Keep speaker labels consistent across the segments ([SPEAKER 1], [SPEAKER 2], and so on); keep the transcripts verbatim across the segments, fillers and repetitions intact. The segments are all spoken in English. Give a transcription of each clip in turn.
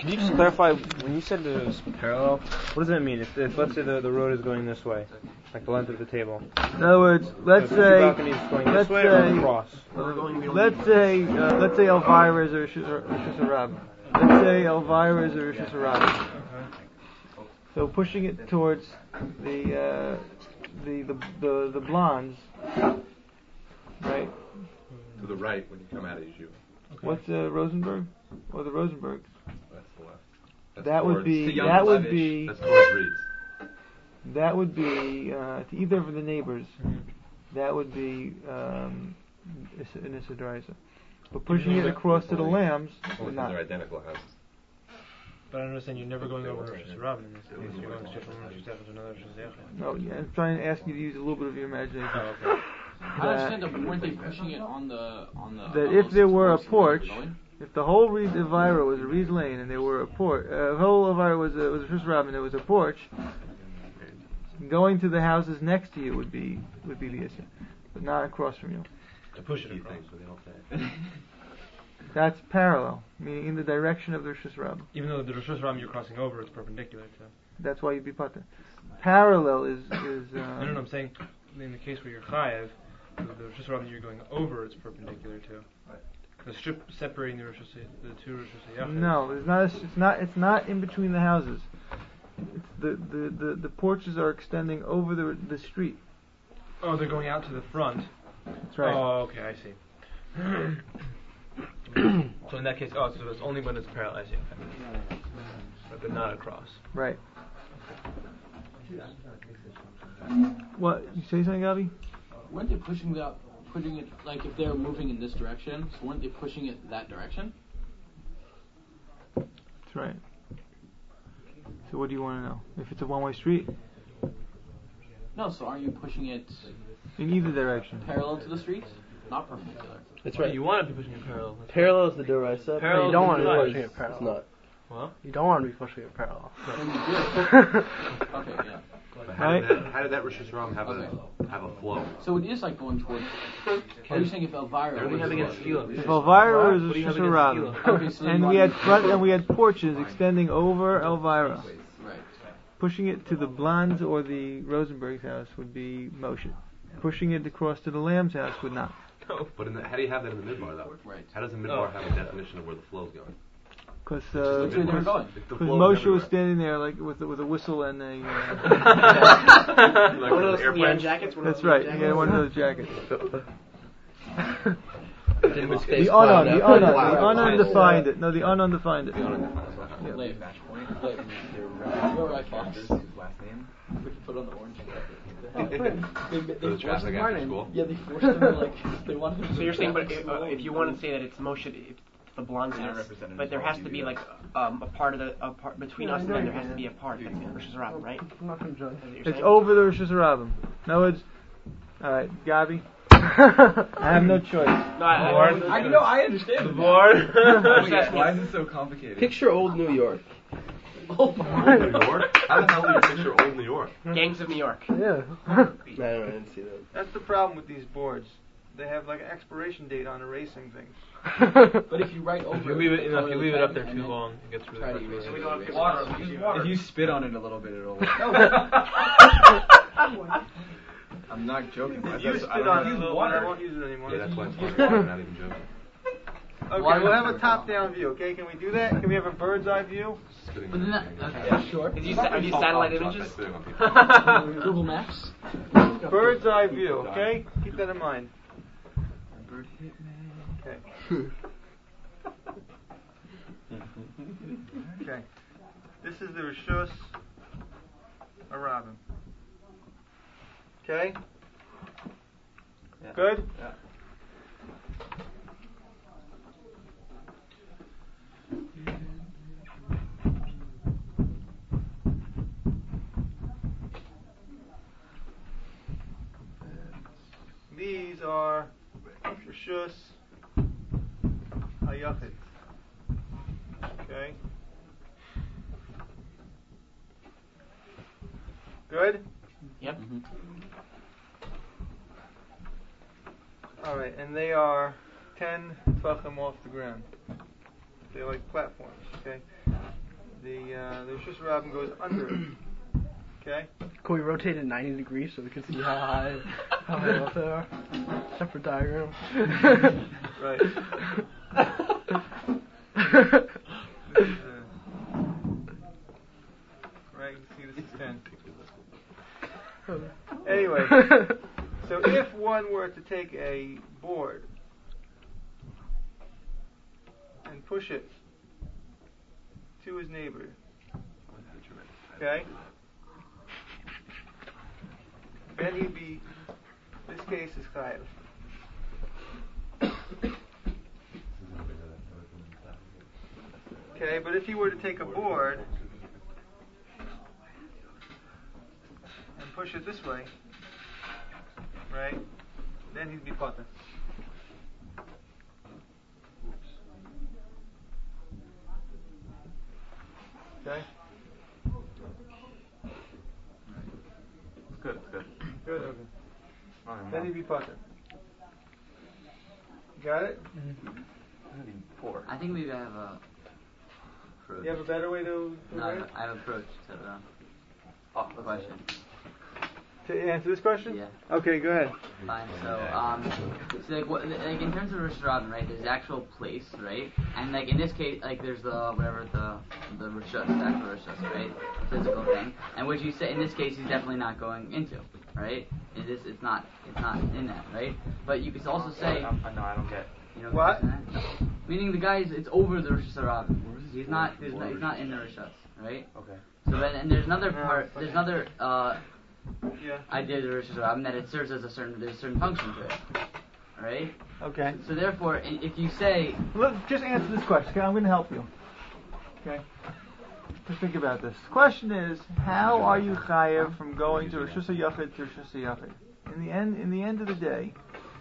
[SPEAKER 1] Can you just clarify, when you said it was parallel, what does that mean? If, if let's say the, the road is going this way, like the length of the table.
[SPEAKER 2] In other words, let's
[SPEAKER 1] so the
[SPEAKER 2] say,
[SPEAKER 1] two balconies going
[SPEAKER 2] let's
[SPEAKER 1] this way
[SPEAKER 2] say,
[SPEAKER 1] or across?
[SPEAKER 2] let's say, uh, let's say Elvira is a Rosh Hashanah. Let's say Elvira is a Rosh Hashanah. So pushing it towards the uh, the, the the the blondes, right?
[SPEAKER 3] To the right when you come out of Yeshiva.
[SPEAKER 2] Okay. What's uh, Rosenberg or the Rosenbergs?
[SPEAKER 3] That's the left. That's
[SPEAKER 2] that would be
[SPEAKER 3] that
[SPEAKER 2] that would
[SPEAKER 3] Levish.
[SPEAKER 2] be
[SPEAKER 3] That's towards Reeds.
[SPEAKER 2] That would be uh, to either of the neighbors. Mm-hmm. That would be um, an Isidraisa. But pushing it across to the lambs,
[SPEAKER 3] only because they're identical houses.
[SPEAKER 1] But I understand you're never going over Rosh Hashanah in this case. You're going straight from Rosh Hashanah to another Rosh Hashanah.
[SPEAKER 2] No, yeah, I'm trying to ask you to use a little bit of your imagination.
[SPEAKER 1] Oh, okay.
[SPEAKER 4] I understand that, but weren't they pushing it on the on the?
[SPEAKER 2] That if there were a porch, if the whole Reed Elvira was a Reed Lane and there were a porch, uh, whole Elvira was a was a Rosh Hashanah and there was a porch, going to the houses next to you would be would be the issue, but not across from you.
[SPEAKER 1] To push it across.
[SPEAKER 2] That's parallel, meaning in the direction of the Rosh Hashanah.
[SPEAKER 1] Even though the Rosh Hashanah you're crossing over, it's perpendicular to.
[SPEAKER 2] That's why you'd be pater. Parallel is is. Uh,
[SPEAKER 1] no, no, no, I'm saying in the case where you're chayev, the Rosh Hashanah you're going over, it's perpendicular to. The strip separating the Rosh Hashanah, the two Rosh Hashanah.
[SPEAKER 2] No, it's not. It's not. It's not in between the houses. It's the, the, the, the porches are extending over the the street.
[SPEAKER 1] Oh, they're going out to the front.
[SPEAKER 2] That's right.
[SPEAKER 1] Oh, okay, I see. So in that case, oh, so it's only when it's parallel. I see. Okay. But they're not across.
[SPEAKER 2] Right. What? You say something, Gabi?
[SPEAKER 4] Weren't they pushing that, putting it like if they're moving in this direction? So weren't they pushing it that direction?
[SPEAKER 2] That's right. So what do you want to know? If it's a one-way street?
[SPEAKER 4] No. So aren't you pushing it
[SPEAKER 2] in either direction?
[SPEAKER 4] Parallel to the street, not perpendicular.
[SPEAKER 1] That's right. You want to be pushing it parallel.
[SPEAKER 5] That's parallel is the Doraisa.
[SPEAKER 1] Parallel.
[SPEAKER 5] You don't want to be pushing
[SPEAKER 1] it
[SPEAKER 5] it parallel.
[SPEAKER 1] It's not. Well,
[SPEAKER 5] you don't want to be pushing it parallel.
[SPEAKER 4] Okay, yeah.
[SPEAKER 3] But how, did that, how did that Rosh Hashanah have okay. a have a flow?
[SPEAKER 4] So it is like going towards. Are you saying if Elvira?
[SPEAKER 1] What do you have against Skila?
[SPEAKER 2] If Elvira was a Rosh
[SPEAKER 4] okay, so
[SPEAKER 2] and we had front and we had porches extending over Elvira.
[SPEAKER 4] Right.
[SPEAKER 2] Pushing it to the Blondes or the Rosenberg's house would be Moshe. Pushing it across to the Lamb's house would not.
[SPEAKER 3] No. But in the, how do you have that in the midbar though?
[SPEAKER 4] Right.
[SPEAKER 3] How does the midbar oh. have a definition of where the flow's going?
[SPEAKER 2] Because uh,
[SPEAKER 3] Moshe
[SPEAKER 2] everywhere. was standing there like with with a whistle and a.
[SPEAKER 5] Uh, like one of those neon jackets. One
[SPEAKER 2] That's
[SPEAKER 5] of those
[SPEAKER 2] right.
[SPEAKER 5] Jackets.
[SPEAKER 2] Yeah, one of those jackets.
[SPEAKER 5] the
[SPEAKER 2] unknown, the unknown, the unknown defined it. No, the unknown defined it.
[SPEAKER 4] Yeah. Late match point. Late. Where I Foster's last name. We can put on the orange jacket. They, they, they
[SPEAKER 3] the forced him after
[SPEAKER 4] Yeah, they forced him like they wanted him.
[SPEAKER 5] So you're saying, but if, uh, if you want to say that it's Moshe, it's the blondes house, but there has to be like um, a part of the a part between us and them. There has to be a part that's in Rosh Hashanah, right?
[SPEAKER 2] I'm not going to judge. It's over the Rosh Hashanah. No, it's all right, Gabi. I have no choice.
[SPEAKER 5] No, I, I,
[SPEAKER 4] I know. I understand.
[SPEAKER 1] The board.
[SPEAKER 6] Why is it so complicated?
[SPEAKER 5] Picture old New York.
[SPEAKER 4] Old
[SPEAKER 3] New York? How the hell do you picture old New York?
[SPEAKER 5] Gangs of New York.
[SPEAKER 2] Yeah.
[SPEAKER 5] no, no, I didn't see that.
[SPEAKER 2] That's the problem with these boards. They have like an expiration date on erasing things.
[SPEAKER 4] But if you write over,
[SPEAKER 1] if you leave it, you know, if you leave it up there too long, it gets really
[SPEAKER 4] erase
[SPEAKER 1] we
[SPEAKER 4] don't
[SPEAKER 1] have
[SPEAKER 4] water.
[SPEAKER 6] water. If you spit on it a little bit, it'll. I'm not joking.
[SPEAKER 2] If you spit on it, water. I won't use it anymore.
[SPEAKER 3] Yeah, that's why it's water. I'm not even joking.
[SPEAKER 2] Okay, we'll have a top-down view. Okay, can we do that? Can we have a bird's-eye view?
[SPEAKER 4] But then that, okay, yeah, sure.
[SPEAKER 5] Did you have you satellite images?
[SPEAKER 4] Google Maps.
[SPEAKER 2] Bird's-eye view. Okay, keep that in mind. Bird hitman. Okay. Okay. This is the Rishus Arabim. Okay.
[SPEAKER 5] Yeah.
[SPEAKER 2] Good.
[SPEAKER 5] Yeah.
[SPEAKER 2] These are Rishus Hayachid. Okay. Good?
[SPEAKER 4] Yep. Mm-hmm.
[SPEAKER 2] Alright, and they are ten tefachim off the ground. They're like platforms, okay? the uh, the Rosh Hashanah goes under it. Okay.
[SPEAKER 7] Can we rotate it ninety degrees so we can see how high, how high up they are? Separate diagram.
[SPEAKER 2] Right. Right. See, this is ten. Anyway, so if one were to take a board and push it to his neighbor, okay, then he'd be, this case is chayav. Okay, but if he were to take a board and push it this way, right, then he'd be potter. Okay?
[SPEAKER 3] Good, good.
[SPEAKER 2] Good, okay.
[SPEAKER 3] All right,
[SPEAKER 2] Then he'd be potter. Got it?
[SPEAKER 3] Four.
[SPEAKER 8] I think maybe I have a approach.
[SPEAKER 2] You have a better way to, to
[SPEAKER 8] No, I
[SPEAKER 2] write
[SPEAKER 8] have,
[SPEAKER 2] it?
[SPEAKER 8] I have an approach to the
[SPEAKER 3] Oh,
[SPEAKER 8] question.
[SPEAKER 2] To answer this question?
[SPEAKER 8] Yeah.
[SPEAKER 2] Okay, go ahead.
[SPEAKER 8] Fine. So, um, so like, what, like in terms of Rosh Hashanah, right? There's the actual place, right? And like in this case, like there's the whatever the the Rosh Hashanah, the actual Rosh Hashanah, right? Physical thing. And what you say in this case, he's definitely not going into, right? It is. It's not. It's not in that, right? But you could also say.
[SPEAKER 3] I'm, no, I don't get.
[SPEAKER 8] You know
[SPEAKER 2] What?
[SPEAKER 8] Meaning the guy is. It's over the Rosh Hashanah. He's not. He's not. He's not in the Rosh Hashanah, right?
[SPEAKER 3] Okay.
[SPEAKER 8] So then, and there's another
[SPEAKER 2] No,
[SPEAKER 8] part. There's another. Uh,
[SPEAKER 2] Yeah.
[SPEAKER 8] idea of the Rosh Hashanah, that it serves as a certain, there's a certain function to it, right?
[SPEAKER 2] Okay.
[SPEAKER 8] So therefore, i- if you say,
[SPEAKER 2] Look, just answer this question. Okay, I'm going to help you. Okay. Just think about this. The question is, how are you chayav from going to Rosh Hashanah to Rosh Hashanah? In the end, in the end of the day,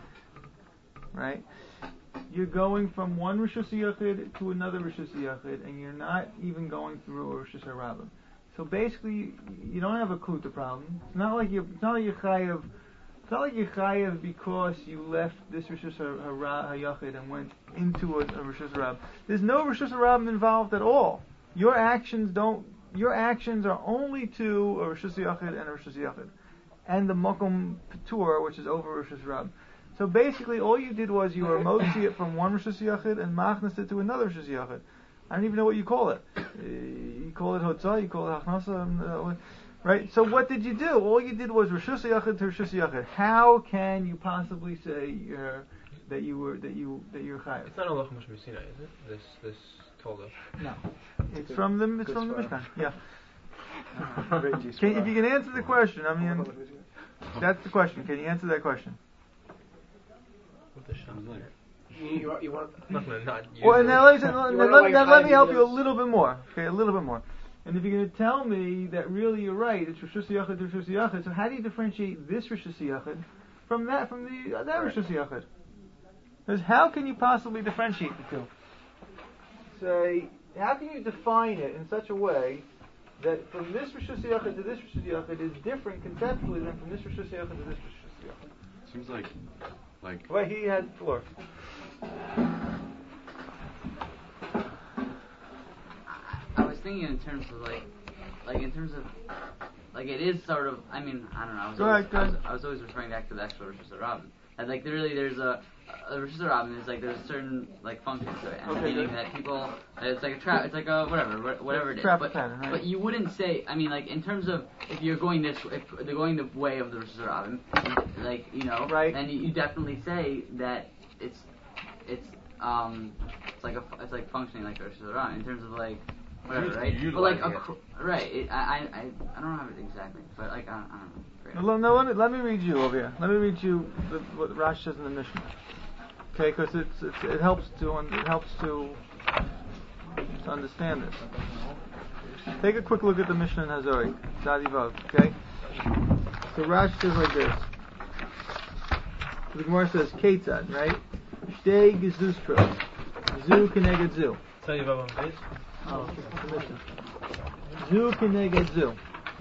[SPEAKER 2] right? You're going from one Rosh Hashanah to another Rosh Hashanah, and you're not even going through Rosh Hashanah. So basically, you don't have a kluta problem. It's not like you. It's not like you're chayav. It's not like you're chayav because you left this Rosh Hashanah and went into a, a Rosh Hashanah. There's no Rosh Hashanah involved at all. Your actions don't. Your actions are only to a Rosh Hashanah and a Rosh Hashanah, and the Mokum Patur, which is over Rosh Hashanah. So basically, all you did was you were motzi it from one Rosh Hashanah and machnas it to another Rosh Hashanah. I don't even know what you call it. Uh, you call it hotzah, you call it hachnasa, uh, right? So what did you do? All you did was Rosh Hashanah to Rosh Hashanah. How can you possibly say you're, that you were that you that you're chayav?
[SPEAKER 1] It's not a Lachem Moshe Sinai, is it? This this told us.
[SPEAKER 2] No, it's from the it's from the
[SPEAKER 7] Good
[SPEAKER 2] Mishkan. Yeah. Can, if you can answer the question, I mean, that's the question. Can you answer that question?
[SPEAKER 1] What the sham is
[SPEAKER 5] You, you, you want?
[SPEAKER 1] I'm not gonna not use
[SPEAKER 2] Well,
[SPEAKER 1] it.
[SPEAKER 2] now, let, me,
[SPEAKER 5] You
[SPEAKER 2] let,
[SPEAKER 5] wanna
[SPEAKER 2] let,
[SPEAKER 5] know why
[SPEAKER 2] now
[SPEAKER 5] you're
[SPEAKER 2] let me
[SPEAKER 5] chayav
[SPEAKER 2] help you a
[SPEAKER 5] because-
[SPEAKER 2] little bit more. Okay, a little bit more. And if you're going to tell me that really you're right, it's Rosh Hashanah to Rosh Hashanah, so how do you differentiate this Rosh Hashanah from that, from the uh, that Rosh Hashanah? Because how can you possibly differentiate the two? Say, how can you define it in such a way that from this Rosh Hashanah to this Rosh Hashanah is different conceptually than from this Rosh Hashanah to this Rosh Hashanah?
[SPEAKER 3] Seems like, like.
[SPEAKER 2] Well, he had the floor.
[SPEAKER 8] I was thinking in terms of like, like in terms of, like it is sort of, I mean, I don't know, I was,
[SPEAKER 2] Go
[SPEAKER 8] always,
[SPEAKER 2] ahead, go
[SPEAKER 8] I, was
[SPEAKER 2] ahead.
[SPEAKER 8] I was always referring back to the actual Rosh Hashanah. And like really there's a, a Rosh Hashanah is like there's a certain like function to it, and
[SPEAKER 2] Okay,
[SPEAKER 8] meaning
[SPEAKER 2] good.
[SPEAKER 8] that people, it's like a trap, it's like a whatever, wha- whatever it is.
[SPEAKER 2] Traffic
[SPEAKER 8] But,
[SPEAKER 2] pattern, right.
[SPEAKER 8] but you wouldn't say, I mean like in terms of if you're going this, if they're going the way of the Rosh Hashanah, like you know,
[SPEAKER 2] Right.
[SPEAKER 8] then you, you definitely say that it's, it's um, it's like a, it's like functioning like a Rosh Hashanah in terms of like. Whatever,
[SPEAKER 3] You're
[SPEAKER 8] right?
[SPEAKER 3] utilizing
[SPEAKER 8] But like, a,
[SPEAKER 3] it.
[SPEAKER 8] cr- right? It, I, I, I I don't have it exactly, but like, I, I don't know. Great.
[SPEAKER 2] Now, now let me let me read you over here. Let me read you the, what Rashi says in the Mishnah. Okay, because it's, it's it helps to un, it helps to to understand this. Take a quick look at the Mishnah in Hazori, Sadi Vav. Okay, so Rashi says like this. The Gemara says Ketzad, right? Shtei gezustros, zu keneged zu.
[SPEAKER 1] Tell you about one base.
[SPEAKER 2] Oh, the Mishnah. Zu keneged zu.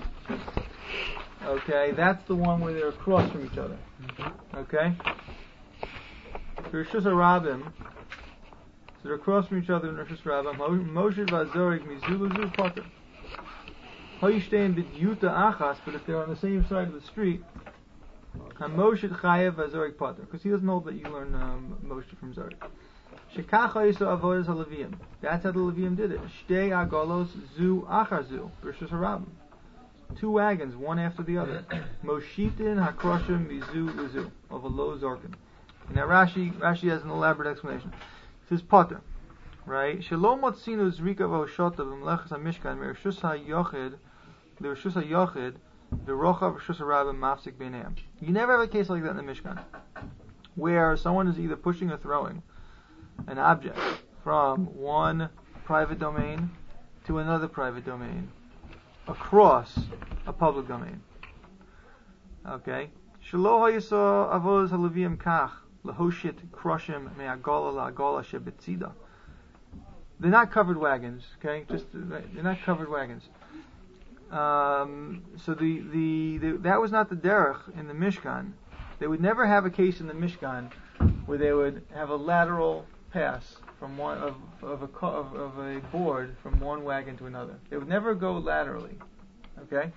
[SPEAKER 2] Okay, that's the one where they're across from each other. Okay? Rosh Hashanah So they're across from each other in Rosh Hashanah. Moshe v'azorik mizulazu potter. Hoystein b'dyuta achas, but if they're on the same side of the street, Moshe chayev v'azorik potter, because he doesn't hold that you learn um, Moshe from Zorik. Shekach ha'isa avodas haLeviim. That's how the Leviim did it. Shtei agolos zu achar zu. Rosh Hashanah. Two wagons, one after the other. Moshitin hakroshim mizu uzu of a low zorkin. Now Rashi, Rashi has an elaborate explanation. It says potter, right? Shalom motzinu zrika v'hoshota v'mlechas hamishkan mereshus hayochid l'reshus hayochid v'rochav reshus harabim mafsik b'neim. You never have a case like that in the Mishkan, where someone is either pushing or throwing an object from one private domain to another private domain across a public domain. Okay? Shelo hayisa avodas haLeviim kach lahoshit kroshim me'agola la'agola shebetzida. They're not covered wagons. Okay, just they're not covered wagons. Um, so the, the the that was not the derech in the Mishkan. They would never have a case in the Mishkan where they would have a lateral pass from one of of a of, of a board from one wagon to another. They would never go laterally. Okay.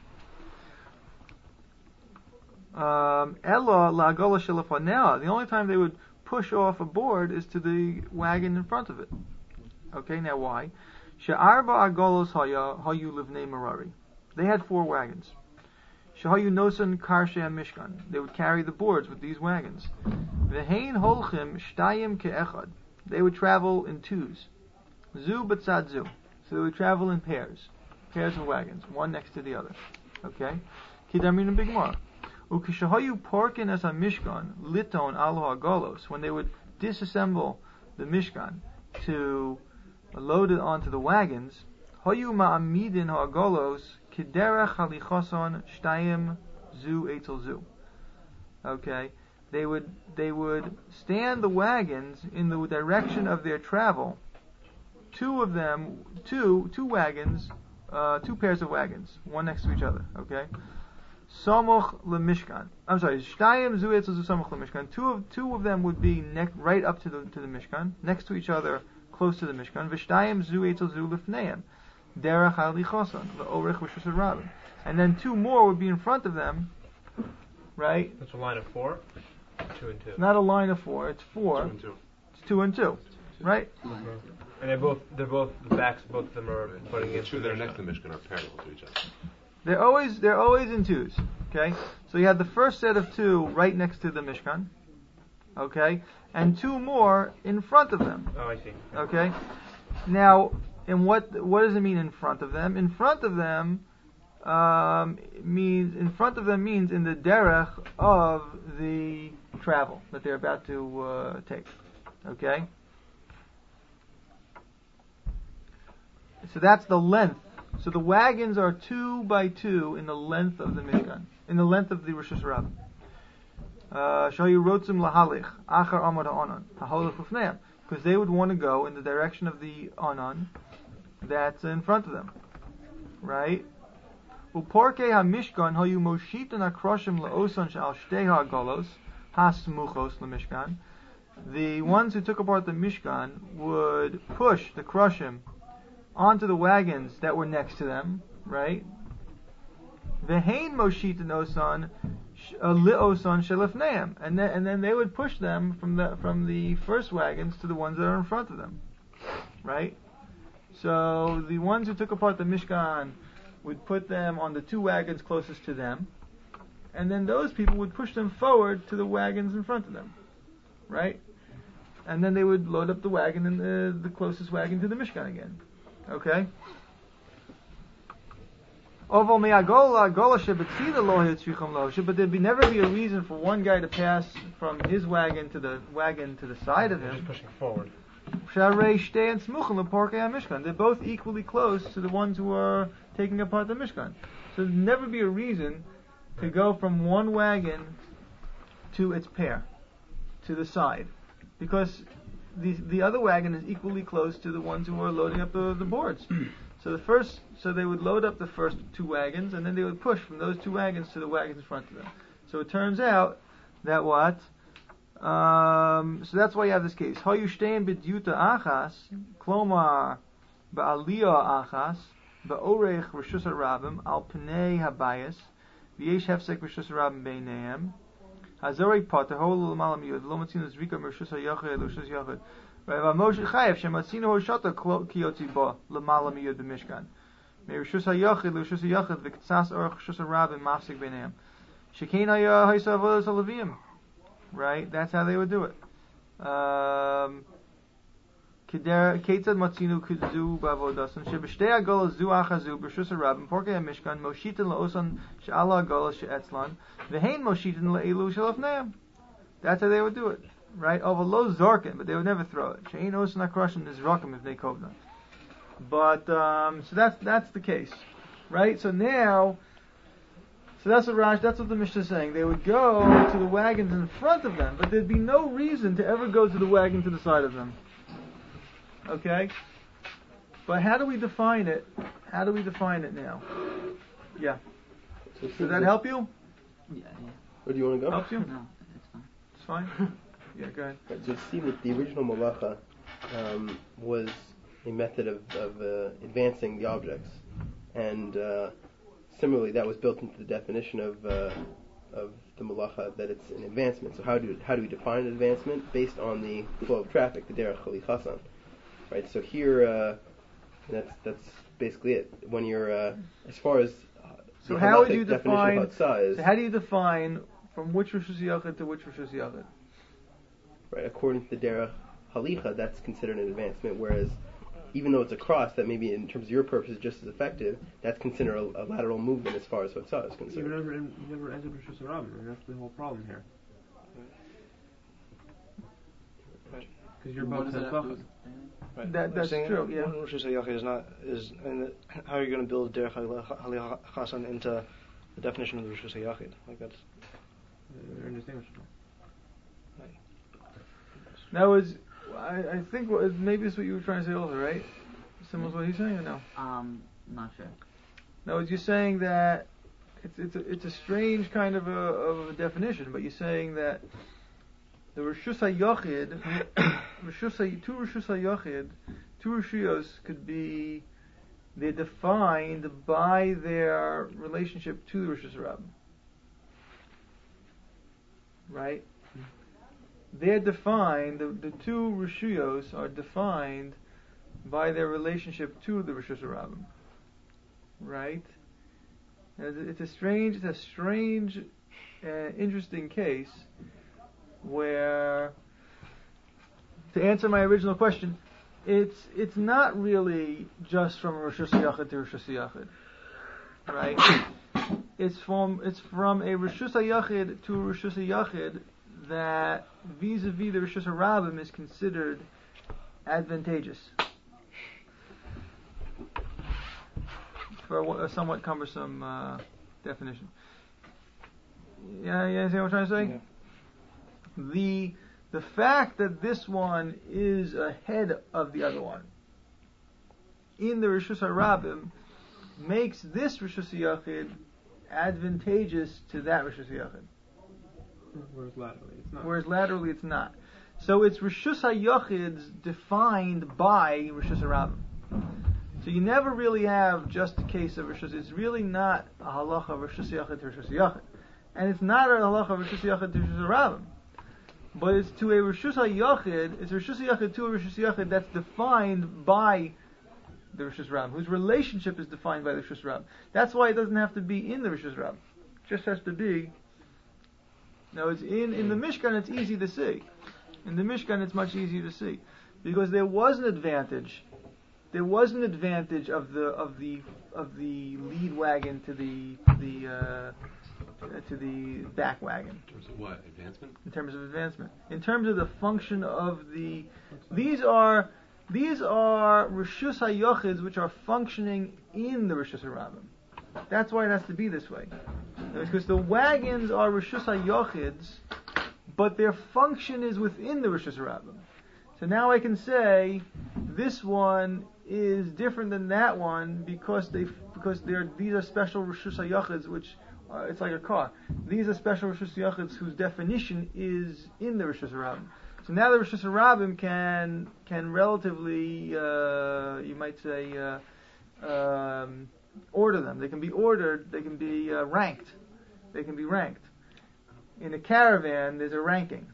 [SPEAKER 2] Um, Ella la'agola shelafanea. The only time they would push off a board is to the wagon in front of it. Okay. Now why? She'arba agolos haya hayu livnei merari. They had four wagons. Shehayu nosan karshe mishkan. They would carry the boards with these wagons. V'hein holchim shtayim ke'echad. They would travel in twos. Zu b'tzad zu. So they would travel in pairs. Pairs of wagons, one next to the other. Okay? Kidamin bigmar. Ukishahayu porkin as a mishkan, liton alo agolos. When they would disassemble the mishkan to load it onto the wagons, hayu ma'amidin ha'agolos kiderech halichoson shtayim zu etzel zu. Okay? They would they would stand the wagons in the direction of their travel. Two of them, two two wagons, uh, two pairs of wagons, one next to each other. Okay, samoch leMishkan. I'm sorry, shtayim zu etzel zu samoch leMishkan. Two of two of them would be ne- right up to the to the Mishkan, next to each other, close to the Mishkan. V'shtayim zu etzel zu lifneihem, derech halichoson leorech reshus harabim. And then two more would be in front of them, right?
[SPEAKER 1] That's a line of four. Two and two.
[SPEAKER 2] It's not a line of four. It's four.
[SPEAKER 3] Two and two.
[SPEAKER 2] It's two and two, right?
[SPEAKER 1] And they're both they're both the backs both of them are putting
[SPEAKER 3] The
[SPEAKER 1] in.
[SPEAKER 3] two that are next to the Mishkan are parallel to each other.
[SPEAKER 2] They're always they're always in twos. Okay, so you have the first set of two right next to the Mishkan. Okay, and two more in front of them.
[SPEAKER 1] Oh, I see.
[SPEAKER 2] Okay, now, and what what does it mean in front of them? In front of them um, means in front of them means in the derech of the travel that they're about to uh, take. Okay, so that's the length. So the wagons are two by two in the length of the Mishkan, in the length of the Rosh Hashanah. Shayu rotzim lahalich achar amad ha'anan haholach lefneim, because they would want to go in the direction of the anan that's in front of them, right? Uporkei hamishkan hayu moshitan akroshim laosan shal shtei ha'galos hasmuchos lemishkan. The ones who took apart the Mishkan would push the krushim onto the wagons that were next to them, right? Vehain moshitan osan li'osan shelefneim, and then and then they would push them from the from the first wagons to the ones that are in front of them, right? So the ones who took apart the Mishkan would put them on the two wagons closest to them, and then those people would push them forward to the wagons in front of them, right? And then they would load up the wagon and the, the closest wagon to the Mishkan again. Okay? But there'd be never be a reason for one guy to pass from his wagon to the wagon to the side of
[SPEAKER 1] They're
[SPEAKER 2] him.
[SPEAKER 1] just pushing forward.
[SPEAKER 2] They're both equally close to the ones who are taking apart the Mishkan. So there'd never be a reason to go from one wagon to its pair, to the side, because the the other wagon is equally close to the ones who are loading up the, the boards. So the first, so they would load up the first two wagons, and then they would push from those two wagons to the wagons in front of them. So it turns out that what Um, so that's why you have this case. Hayushtain b'dyuta achas, klomar ba'aliyah achas, ba'orech reshus harabim al pnei habayis, v'yesh hefsek reshus harabim beinehem. Hazorei pater holu l'malam yud lo matzinu zrika reshus hayachid reshus yachid. Rav Moshe Chayev shematzinu hoshata kiyotzi ba l'malam yud b'mishkan. Me reshus hayachid reshus yachid v'ktsas orech reshus harabim mafsek beinehem. Shekein haya haysa avodas halavim. Right? That's how they would do it. Um, Ketzad matzinu kuzu bavodasan shebeshtei agolas zu achazu b'reshus harabim porkei hamishkan moshitin laosan she'ala agolas she'etzlan v'hein moshitin le'elu shelafneim. That's how they would do it. Right? Over lo zorkin, but they would never throw it. She'ein osan akroshin nizrakim if they kovna. But um, so that's that's the case, right? So now. So that's what Rash, that's what the Mishnah is saying. They would go to the wagons in front of them, but there'd be no reason to ever go to the wagon to the side of them. Okay? But how do we define it? How do we define it now? Yeah.
[SPEAKER 9] So
[SPEAKER 2] Does that help you?
[SPEAKER 8] Yeah, yeah.
[SPEAKER 9] Or do you want to go?
[SPEAKER 2] Helps you?
[SPEAKER 8] No, it's fine.
[SPEAKER 2] It's fine? Yeah, go ahead.
[SPEAKER 9] Right, so it seems that the original malacha um, was a method of, of uh, advancing the objects, and uh, similarly, that was built into the definition of uh, of the malacha that it's an advancement. So how do how do we define an advancement? Based on the flow of traffic, the derech chalichasan, right? So here, uh, that's that's basically it. When you're uh, as far as uh,
[SPEAKER 2] So
[SPEAKER 9] the
[SPEAKER 2] how would
[SPEAKER 9] halachic
[SPEAKER 2] you
[SPEAKER 9] definition
[SPEAKER 2] define?
[SPEAKER 9] of hatzah is,
[SPEAKER 2] So how do you define from which reshus yachid to which reshus yachid?
[SPEAKER 9] right? According to the derech halicha, that's considered an advancement, whereas even though it's a cross that maybe in terms of your purpose is just as effective, that's considered a, a lateral movement as far as Hotzah is concerned.
[SPEAKER 1] You never, you never entered Rishus Harabim, and that's the whole problem here. Because you're about to have
[SPEAKER 7] Right.
[SPEAKER 2] That, that's
[SPEAKER 7] saying
[SPEAKER 2] true, yeah.
[SPEAKER 7] One Rosh Hashanah is not is and how are you going to build Derech Halichasan into the definition of the Rosh Hashanah? Like that's
[SPEAKER 1] They're indistinguishable.
[SPEAKER 2] That was, I, I think what, maybe it's what you were trying to say also, right? Similar to what he's saying or no?
[SPEAKER 8] Um, not sure.
[SPEAKER 2] No, you're saying that it's it's a, it's a strange kind of a of a definition, but you're saying that the Reshus HaYachid, Reshus Ha- two Reshus HaYachid, two Reshuyos could be, they're defined by their relationship to the Reshus Harabim. Right? They're defined, the, the two Reshuyos are defined by their relationship to the Reshus Harabim. Right? And it's a strange, it's a strange, uh, interesting case where, to answer my original question, it's it's not really just from Reshus HaYachid to Reshus HaYachid, right? It's from it's from a Reshus HaYachid to a Reshus HaYachid that vis-a-vis the Reshus Harabim is considered advantageous. For a, a somewhat cumbersome uh, definition. Yeah, you understand what I'm trying to say? Yeah. The the fact that this one is ahead of the other one in the Reshus Harabim makes this Reshus HaYachid advantageous to that Reshus HaYachid.
[SPEAKER 1] Whereas laterally it's not.
[SPEAKER 2] Whereas laterally it's not. So it's Reshus HaYachids defined by Reshus Harabim. So you never really have just a case of Reshus. It's really not a halacha of Reshus Yachid to Reshus Yachid. And it's not a halacha of Reshus Yachid to Reshus Harabim. But it's to a Reshus HaYachid, it's Reshus Yachid to a Reshus Yachid that's defined by the Reshus Harabim, whose relationship is defined by the Reshus Harabim. That's why it doesn't have to be in the Reshus Harabim. It just has to be. Now it's in, in the Mishkan it's easy to see. In the Mishkan it's much easier to see. Because there was an advantage There was an advantage of the of the of the lead wagon to the the uh, to the back wagon.
[SPEAKER 3] In terms of what? Advancement?
[SPEAKER 2] In terms of advancement. In terms of the function of the these are these are Reshus HaYachids which are functioning in the Reshus Harabim. That's why it has to be this way. Because the wagons are Reshus HaYachids, but their function is within the Reshus Harabim. So now I can say this one is different than that one because they because they're these are special Reshus HaYachids which Uh, it's like a car. These are special Rishus Yachids whose definition is in the Rishus Harabim. So now the Rishus Harabim can can relatively, uh, you might say, uh, um, order them. They can be ordered. They can be uh, ranked. They can be ranked. In a caravan, there's a ranking,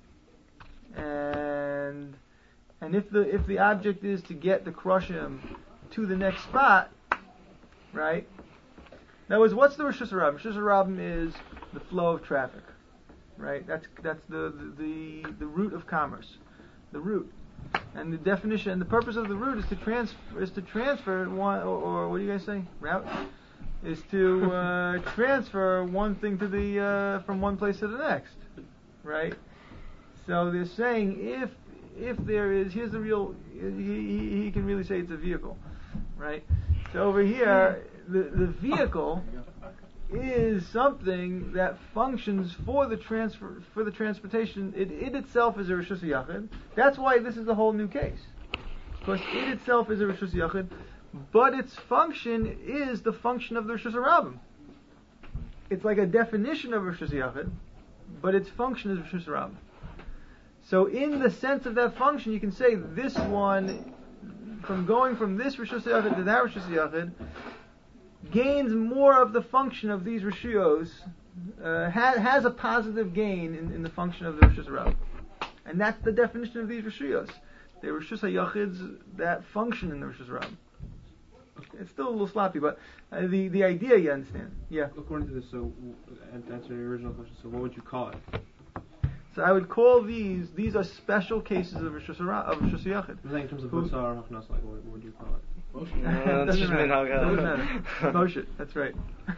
[SPEAKER 2] and and if the if the object is to get the Krushim to the next spot, right? In other words, what's the Rishus Harabim? Rishus Harabim is the flow of traffic, right? That's that's the, the the the route of commerce, the route, and the definition and the purpose of the route is to transfer is to transfer one or, or what do you guys say? Route is to uh, transfer one thing to the uh, from one place to the next, right? So they're saying if if there is here's the real he, he, he can really say it's a vehicle, right? So over here. The, the vehicle is something that functions for the transfer for the transportation. It, it itself is a Rishus Yachid. That's why this is a whole new case. Because it itself is a Rishus Yachid, but its function is the function of the Rishus Harabim. It's like a definition of Rishus Yachid, but its function is Rishus Harabim. So in the sense of that function, you can say this one, from going from this Rishus Yachid to that Rishus Yachid, gains more of the function of these Rishuyos, uh, ha- has a positive gain in, in the function of the Rishus Harabim. And that's the definition of these Rishuyos. They're Rishus HaYachids that function in the Rishus Harabim. It's still a little sloppy, but uh, the, the idea you understand. Yeah?
[SPEAKER 1] According to this, so, and to answer your original question, so what would you call it?
[SPEAKER 2] So I would call these, these are special cases of Rishus Hara- of Rishus Yachid.
[SPEAKER 1] I'm saying in terms of Hutzah or Hachnas, like, what, what would you call it?
[SPEAKER 7] Motion. Uh, that's just
[SPEAKER 2] matter.
[SPEAKER 7] minhag.
[SPEAKER 2] Doesn't matter. Motion. That's right.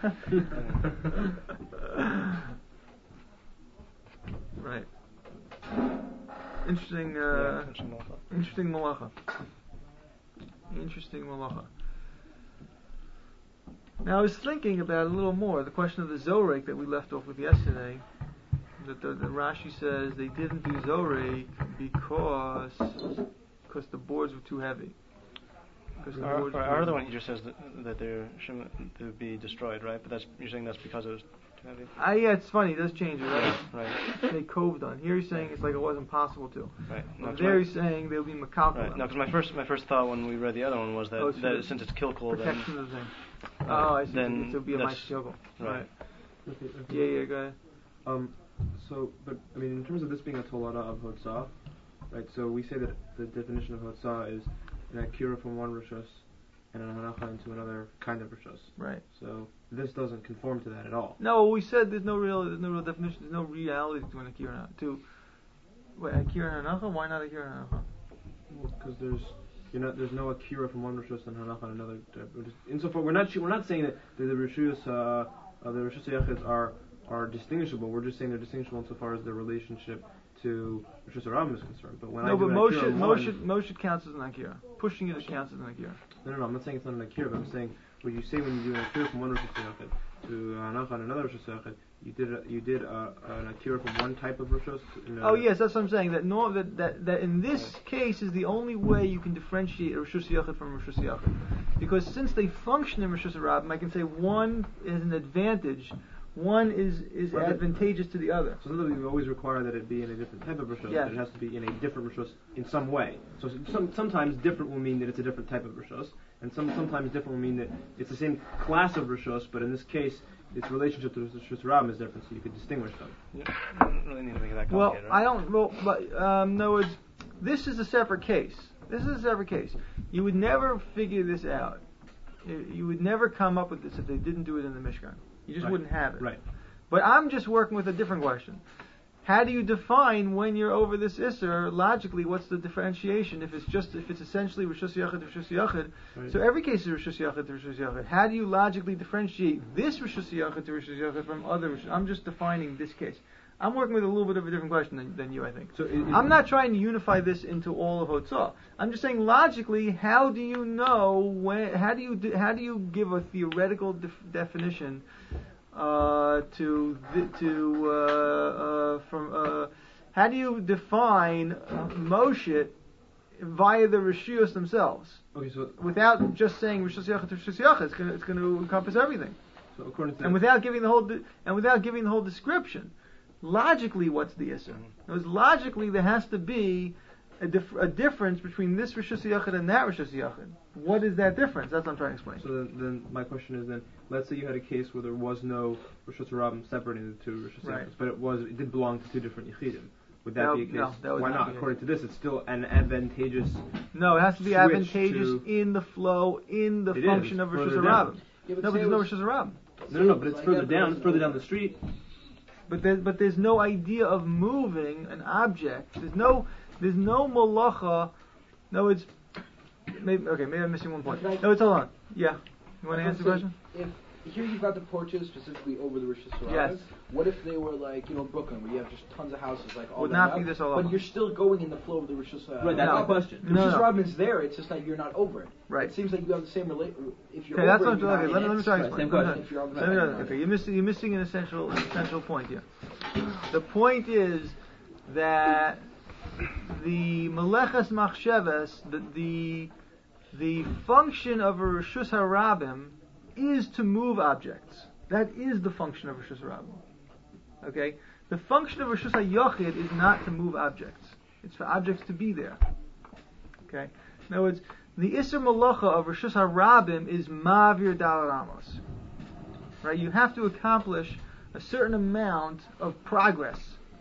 [SPEAKER 2] Right. Interesting. Uh,
[SPEAKER 7] yeah,
[SPEAKER 2] interesting malacha. Interesting malacha. Now I was thinking about it a little more. The question of the Zorek that we left off with yesterday. That the, the Rashi says they didn't do Zorek because because the boards were too heavy.
[SPEAKER 7] Our, our, our other one, he just says that, that they're to be destroyed, right? But that's you're saying that's because it was too heavy.
[SPEAKER 2] Ah, yeah, it's funny. It does change it, right?
[SPEAKER 7] Right.
[SPEAKER 2] They coved on. Here he's saying it's like it wasn't possible to.
[SPEAKER 7] Right. No,
[SPEAKER 2] there
[SPEAKER 7] my,
[SPEAKER 2] he's saying they'll be makalkal.
[SPEAKER 7] Right. No, because my first my first thought when we read the other one was that,
[SPEAKER 2] oh, so
[SPEAKER 7] that since it's kilkul, then
[SPEAKER 2] protection of the thing. Oh, I see.
[SPEAKER 7] Then
[SPEAKER 2] It'll be a
[SPEAKER 7] that's-
[SPEAKER 2] ma'aseh.
[SPEAKER 7] right.
[SPEAKER 2] Right. Okay, okay. Yeah, yeah, go ahead.
[SPEAKER 1] Um, so, but I mean, in terms of this being a tolada of Hotzah, right? So we say that the definition of Hotzah is an akira from one rishus and an hanacha into another kind of rishus.
[SPEAKER 2] Right.
[SPEAKER 1] So this doesn't conform to that at all.
[SPEAKER 2] No, we said there's no real, there's no real definition. There's no reality to an akira and to wait, akira and hanacha. Why not akira and hanacha?
[SPEAKER 1] Well, because there's you're not there's no akira from one rishus and hanacha and another. Uh, insofar, we're not we're not saying that the, the rishus uh, uh, the rishus yachids are are distinguishable. We're just saying they're distinguishable insofar as their relationship to Rishus Harabim is concerned. But when
[SPEAKER 2] no,
[SPEAKER 1] I
[SPEAKER 2] but
[SPEAKER 1] do an
[SPEAKER 2] Moshe,
[SPEAKER 1] akira
[SPEAKER 2] Moshe,
[SPEAKER 1] one,
[SPEAKER 2] Moshe counts as an akira. Pushing it counts as an akira.
[SPEAKER 1] No, no, no. I'm not saying it's not an akira. But I'm saying what you say when you do an akira from one Rishus Yachid to hanacha and another Rishus Yachid, you did a, you did a, an akira from one type of Rishus.
[SPEAKER 2] Oh yes, that's what I'm saying. That no, that, that that in this case is the only way you can differentiate a Rishus Yachid from a Rishus Yachid, because since they function in Rishus Harabim, I can say one is an advantage. One is, is
[SPEAKER 1] right,
[SPEAKER 2] advantageous to the other.
[SPEAKER 1] So we always require that it be in a different type of rishus.
[SPEAKER 2] Yes.
[SPEAKER 1] It has to be in a different rishus in some way. So some, sometimes different will mean that it's a different type of rishus, and some sometimes different will mean that it's the same class of rishus, but in this case, its relationship to Rishus Harabim is different, so you could distinguish them.
[SPEAKER 7] Yeah, you don't really need to make it that
[SPEAKER 2] Well,
[SPEAKER 7] complicated.
[SPEAKER 2] I
[SPEAKER 7] right?
[SPEAKER 2] don't. Well, but um, no, it's this is a separate case. This is a separate case. You would never figure this out. You, you would never come up with this if they didn't do it in the Mishkan. You just
[SPEAKER 1] Right.
[SPEAKER 2] wouldn't have it.
[SPEAKER 1] Right.
[SPEAKER 2] But I'm just working with a different question. How do you define when you're over this Isser, logically, what's the differentiation if it's just, if it's essentially Rishus Yachid, Rishus Yachid?
[SPEAKER 1] Right.
[SPEAKER 2] So every case is Rishus Yachid to Rishus Yachid. How do you logically differentiate this Rishus Yachid to Rishus Yachid from other Rishus? I'm just defining this case. I'm working with a little bit of a different question than, than you, I think.
[SPEAKER 1] So it, it,
[SPEAKER 2] I'm not trying to unify this into all of Hotzah. I'm just saying logically, how do you know when? How do you de- how do you give a theoretical def- definition uh, to th- to uh, uh, from? Uh, how do you define uh, Moshe via the Rishuyos themselves
[SPEAKER 1] Okay, so
[SPEAKER 2] without just saying Rishus Yachid to Rishus Yachid? It's going it's going to encompass everything.
[SPEAKER 1] so So according to
[SPEAKER 2] and without giving the whole de- and without giving the whole description, logically, what's the issur? Because logically, there has to be a, dif- a difference between this Rishus Yachid and that Rishus Yachid. What is that difference? That's what I'm trying to explain.
[SPEAKER 1] So then, then my question is then, let's say you had a case where there was no Rishus Harabim separating the two Rishus
[SPEAKER 2] Right.
[SPEAKER 1] Yachids, but it was it did belong to two different Yechidim. Would that
[SPEAKER 2] No,
[SPEAKER 1] be a case?
[SPEAKER 2] no, that would
[SPEAKER 1] Why
[SPEAKER 2] not
[SPEAKER 1] not?
[SPEAKER 2] be a
[SPEAKER 1] According to this, it's still an advantageous.
[SPEAKER 2] No, it has to be
[SPEAKER 1] switch
[SPEAKER 2] advantageous
[SPEAKER 1] to-
[SPEAKER 2] in the flow, in the
[SPEAKER 1] It
[SPEAKER 2] function
[SPEAKER 1] is,
[SPEAKER 2] of Rishus
[SPEAKER 1] further
[SPEAKER 2] Harabim.
[SPEAKER 1] down.
[SPEAKER 10] Yeah,
[SPEAKER 2] No, but
[SPEAKER 10] say
[SPEAKER 2] there's
[SPEAKER 10] it
[SPEAKER 2] no
[SPEAKER 10] was-
[SPEAKER 2] Rishus Harabim.
[SPEAKER 1] No, no, no, but it's
[SPEAKER 10] Like
[SPEAKER 1] further
[SPEAKER 10] that
[SPEAKER 1] down.
[SPEAKER 10] was-
[SPEAKER 1] It's further down the street.
[SPEAKER 2] But there's but there's no idea of moving an object. There's no there's no malacha. No, it's maybe okay. Maybe I'm missing one point. No, it's hold on. Yeah, you want to answer the question?
[SPEAKER 10] If here you've got the porches specifically over the Rosh Hashanah.
[SPEAKER 2] Yes.
[SPEAKER 10] What if they were like, you know, Brooklyn, where you have just tons of houses, like all
[SPEAKER 2] Would
[SPEAKER 10] that
[SPEAKER 2] not
[SPEAKER 10] up,
[SPEAKER 2] be this all
[SPEAKER 10] but
[SPEAKER 2] over.
[SPEAKER 10] you're still going in the flow of the Rosh Hashanah.
[SPEAKER 1] Right, that's
[SPEAKER 2] No.
[SPEAKER 1] the question.
[SPEAKER 10] The
[SPEAKER 2] No,
[SPEAKER 10] Rosh
[SPEAKER 2] no.
[SPEAKER 10] Hashanah is there. It's just that you're not over it.
[SPEAKER 2] Right.
[SPEAKER 10] It seems like you have the same relate. If you're
[SPEAKER 2] Okay, that's
[SPEAKER 10] over
[SPEAKER 2] what
[SPEAKER 10] it,
[SPEAKER 2] I'm
[SPEAKER 10] you're
[SPEAKER 2] okay,
[SPEAKER 10] not
[SPEAKER 2] let, me-
[SPEAKER 10] in
[SPEAKER 2] let me
[SPEAKER 10] it.
[SPEAKER 2] try to
[SPEAKER 1] Right,
[SPEAKER 2] explain.
[SPEAKER 1] same
[SPEAKER 2] Let me
[SPEAKER 1] question.
[SPEAKER 10] If you're over
[SPEAKER 2] try- let me
[SPEAKER 10] it,
[SPEAKER 2] try-
[SPEAKER 10] you're not
[SPEAKER 2] Okay,
[SPEAKER 10] in
[SPEAKER 2] you're missing you're missing an essential an essential point here. The point is that the Melechas Machsheves, the the the function of a Rishus Harabim is to move objects. That is the function of Rishus Harabim. Okay? The function of Rishus HaYochid is not to move objects. It's for objects to be there. Okay? In other words, the Isser Malacha of Rishus HaRabim is Ma'avir Dal Ramos. Right? You have to accomplish a certain amount of progress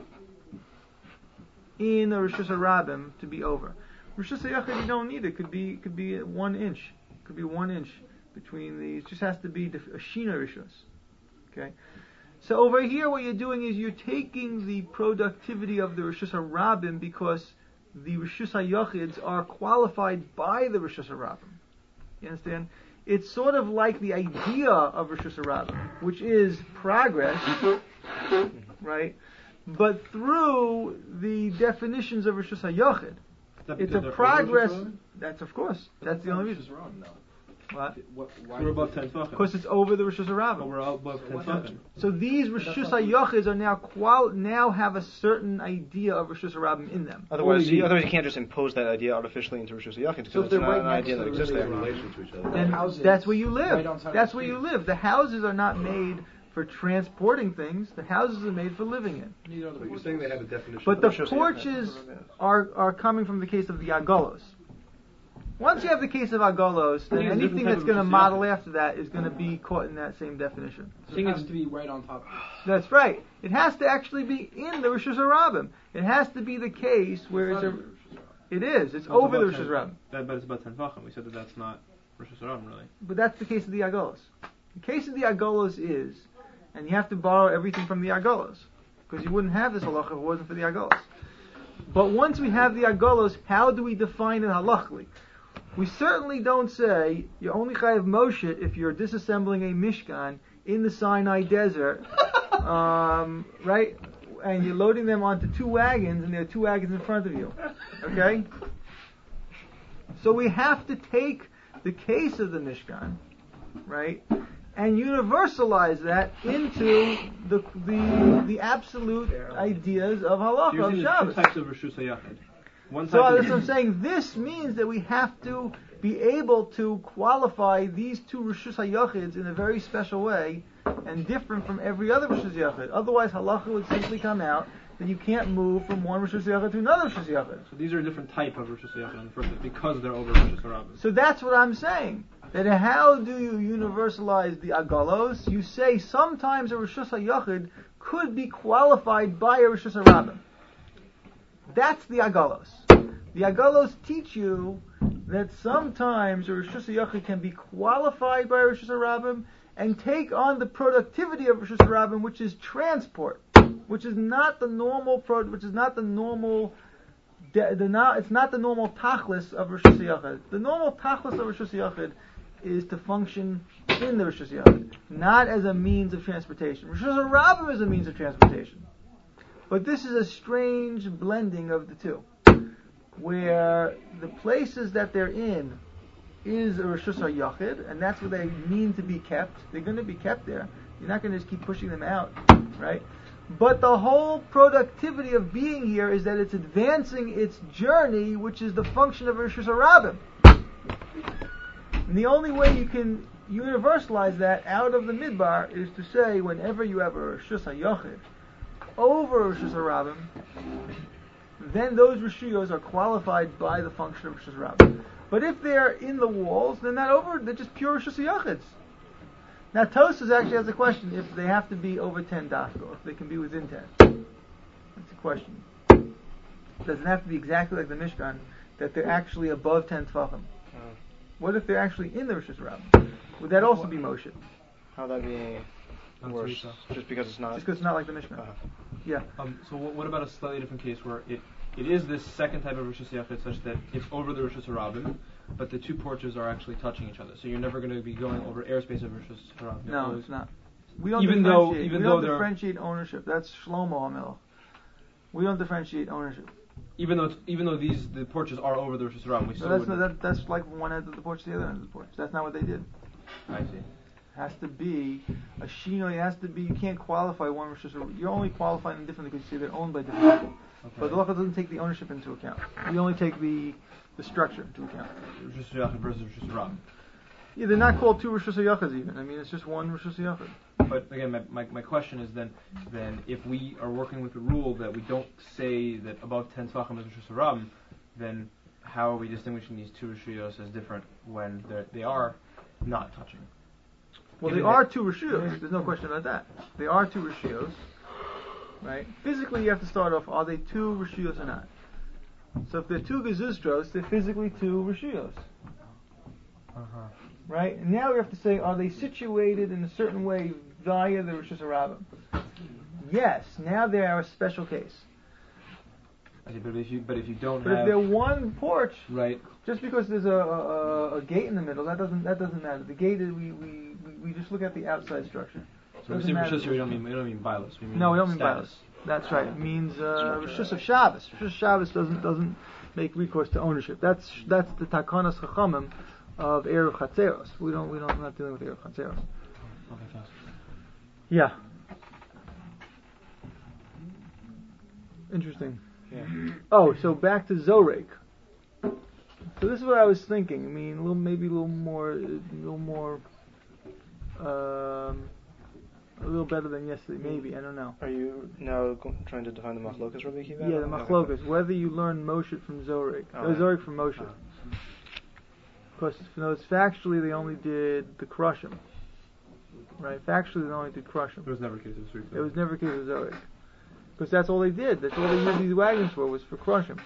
[SPEAKER 2] in a Rishus HaRabim to be over. Rishus HaYochid you don't need it. Could be could be one inch. Could be one inch between these. It just has to be a Shina Rishus. Okay? So over here what you're doing is you're taking the productivity of the Rishus HaRabim because the Rishus HaYochids are qualified by the Rishus HaRabim. You understand? It's sort of like the idea of Rishus HaRabim, which is progress, right? But through the definitions of Rishus HaYochid. It's a progress. That's of course. That's the only reason. What?
[SPEAKER 10] What, why
[SPEAKER 1] We're above ten tefachim.
[SPEAKER 2] Because it's over the Rishus HaRabim.
[SPEAKER 1] We're above ten tefachim.
[SPEAKER 2] So these Rishus HaYochids are now qual now have a certain idea of Rishus HaRabim in them.
[SPEAKER 7] Otherwise,
[SPEAKER 1] Only
[SPEAKER 7] you,
[SPEAKER 1] the-
[SPEAKER 7] otherwise you can't just impose that idea artificially into Rishus HaYochid because
[SPEAKER 10] So if
[SPEAKER 7] it's
[SPEAKER 10] they're
[SPEAKER 7] not
[SPEAKER 10] right
[SPEAKER 7] an
[SPEAKER 10] next
[SPEAKER 7] idea
[SPEAKER 10] to
[SPEAKER 7] that
[SPEAKER 10] the
[SPEAKER 7] exists
[SPEAKER 10] Rishus
[SPEAKER 7] there.
[SPEAKER 10] HaRabim.
[SPEAKER 3] relation to each other.
[SPEAKER 2] Then
[SPEAKER 10] houses
[SPEAKER 2] that's where you
[SPEAKER 10] right
[SPEAKER 2] live.
[SPEAKER 10] on top of
[SPEAKER 2] That's
[SPEAKER 10] the
[SPEAKER 2] where you
[SPEAKER 10] street.
[SPEAKER 2] live. The houses are not made for transporting things. The houses are made for living in.
[SPEAKER 10] Neither are the
[SPEAKER 3] But you're
[SPEAKER 10] porches.
[SPEAKER 3] saying they have a definition.
[SPEAKER 2] But
[SPEAKER 3] of
[SPEAKER 2] the
[SPEAKER 3] Rishus Yachid.
[SPEAKER 2] porches are are coming from the case of the Agolos. Once you have the case of Agolos, then
[SPEAKER 1] It's a different
[SPEAKER 2] anything
[SPEAKER 1] type
[SPEAKER 2] that's
[SPEAKER 1] of
[SPEAKER 2] going to
[SPEAKER 1] Rishus
[SPEAKER 2] model
[SPEAKER 1] Yachid.
[SPEAKER 2] after that is going to be caught in that same definition.
[SPEAKER 10] So it has to be right on top of it.
[SPEAKER 2] That's right. It has to actually be in the Rishus HaRabim. It has to be the case where it's a. It is. It's
[SPEAKER 1] No,
[SPEAKER 2] over the
[SPEAKER 1] about
[SPEAKER 2] Rishus
[SPEAKER 1] ten-
[SPEAKER 2] HaRabim.
[SPEAKER 1] That, but it's about ten tefachim. We said that that's not Rishus Harabim really.
[SPEAKER 2] But that's the case of the Agolos. The case of the Agolos is, and you have to borrow everything from the Agolos, because you wouldn't have this halacha if it wasn't for the Agolos. But once we have the Agolos, how do we define it halachically? We certainly don't say you only chayav Moshe if you're disassembling a Mishkan in the Sinai desert, um, right? And you're loading them onto two wagons, and there are two wagons in front of you. Okay? So we have to take the case of the Mishkan, right, and universalize that into the the, the absolute ideas of
[SPEAKER 1] So
[SPEAKER 2] halacha
[SPEAKER 1] you're
[SPEAKER 2] of
[SPEAKER 1] saying there's two
[SPEAKER 2] Shabbos.
[SPEAKER 1] types of Rishus HaYachid. One
[SPEAKER 2] So
[SPEAKER 1] type
[SPEAKER 2] that's
[SPEAKER 1] is
[SPEAKER 2] what I'm saying. This means that we have to be able to qualify these two Rishus HaYachids in a very special way and different from every other Rishus HaYachid. Otherwise, halacha would simply come out that you can't move from one Rishus HaYachid to another Rishus HaYachid.
[SPEAKER 1] So these are a different type of Rishus HaYachid in the first place because they're over Rishus Harabim.
[SPEAKER 2] So that's what I'm saying. That how do you universalize the Agalos? You say sometimes a Rishus HaYachid could be qualified by a Rishus HaRabim. That's the Agalos. The Agalos teach you that sometimes a Rishus HaYachid can be qualified by a Rishus HaRabim and take on the productivity of Rishus HaRabim, which is transport, which is not the normal pro, which is not the normal. The, the not, it's not the normal tachlis of Rishus HaYachid. The normal tachlis of Rishus HaYachid is to function in the Rishus HaYachid, not as a means of transportation. Rishus HaRabim is a means of transportation. But this is a strange blending of the two, where the places that they're in is a Rishus HaYachid, and that's where they mean to be kept. They're going to be kept there. You're not going to just keep pushing them out, right? But the whole productivity of being here is that it's advancing its journey, which is the function of Rishus HaRabim. And the only way you can universalize that out of the midbar is to say whenever you have a Rishus HaYochid over Rishus HaRabim, then those Rishuyos are qualified by the function of Rishus HaRabim. But if they're in the walls, they're not over, they're just pure Rishus HaYochids. Now Tosfos actually has a question if they have to be over ten dafka, or if they can be within ten. That's a question. It doesn't have to be exactly like the Mishkan, that they're actually above ten tefachim. What if they're actually in the Rishus HaRabim? Would that also be Moshe?
[SPEAKER 7] How would that be worse? Just because it's not.
[SPEAKER 2] Just because it's not like the Mishkan.
[SPEAKER 7] Uh-huh.
[SPEAKER 2] Yeah.
[SPEAKER 1] Um, so what, what about a slightly different case where it, it is this second type of Rishus HaYachid such that it's over the Rishus HaRabim, but the two porches are actually touching each other. So you're never going to be going over airspace of Rishus HaRabim.
[SPEAKER 2] No, it's not. We don't
[SPEAKER 1] even though
[SPEAKER 2] differentiate.
[SPEAKER 1] even
[SPEAKER 2] we
[SPEAKER 1] though
[SPEAKER 2] don't differentiate ownership. That's Shlomo HaMelech. We don't differentiate ownership.
[SPEAKER 1] Even though it's, even though these the porches are over the Rishus HaRabim, we
[SPEAKER 2] So
[SPEAKER 1] still
[SPEAKER 2] that's
[SPEAKER 1] wouldn't.
[SPEAKER 2] that, that's like one end of the porch to the other end of the porch. That's not what they did.
[SPEAKER 1] I see.
[SPEAKER 2] Has to be a shino. It has to be. You can't qualify one Rishus HaRabim. You're only qualifying them differently because you say they're owned by different people.
[SPEAKER 1] Okay.
[SPEAKER 2] But the halacha doesn't take the ownership into account. We only take the the structure into account.
[SPEAKER 1] Rishus HaYachid versus Rishus HaRabim.
[SPEAKER 2] Yeah, they're not called two Rishus HaYachids even. I mean, it's just one Rishus HaYachid.
[SPEAKER 1] But again, my, my, my question is then, then if we are working with the rule that we don't say that above ten tefachim is Rishus HaRabim, then how are we distinguishing these two Rishuyos as different when they are not touching?
[SPEAKER 2] Well, they are two Rishuyos. There's no question about that. They are two Rishuyos. Right? Physically, you have to start off, are they two Rishuyos or not? So if they're two Gezustros, they're physically two Rishuyos.
[SPEAKER 1] Uh-huh.
[SPEAKER 2] Right? And now we have to say, are they situated in a certain way via the Rishus HaRabim? Yes, now they are a special case.
[SPEAKER 1] I see, but if you but if you don't
[SPEAKER 2] But
[SPEAKER 1] have
[SPEAKER 2] if they're one porch,
[SPEAKER 1] right,
[SPEAKER 2] just because there's a, a, a gate in the middle, that doesn't that doesn't matter. The gate is we, we, we just look at the outside structure.
[SPEAKER 1] so when we say Rishus here, we don't mean we don't mean bilos. We mean
[SPEAKER 2] No, we don't mean
[SPEAKER 1] status.
[SPEAKER 2] bilos. That's right. It means uh, Rishus of Shabbos. Rishus of Shabbos doesn't doesn't make recourse to ownership. That's that's the Takanas Chachamim of Erev Chatzeros. We don't we don't we're not dealing with Erev Chatzeros.
[SPEAKER 1] Okay, thanks.
[SPEAKER 2] Yeah. Interesting.
[SPEAKER 1] Yeah.
[SPEAKER 2] Oh, so back to Zorek. So this is what I was thinking. I mean, a little, maybe a little more, a little more, um, a little better than yesterday. Maybe, I don't know.
[SPEAKER 7] Are you now go- trying to define the machlokas, Rabbi Akiva?
[SPEAKER 2] Yeah, the machlokas. Whether you learn Moshe from Zorek,
[SPEAKER 7] Oh,
[SPEAKER 2] or
[SPEAKER 7] right.
[SPEAKER 2] Zorek from Moshe.
[SPEAKER 7] Oh.
[SPEAKER 2] Because you know, it's factually they only did the Krushim. Right? Factually they only did Krushim.
[SPEAKER 1] It was never a case of street.
[SPEAKER 2] It was never a case of Zorek. Because that's all they did. That's all they used these wagons for, was for Krushim.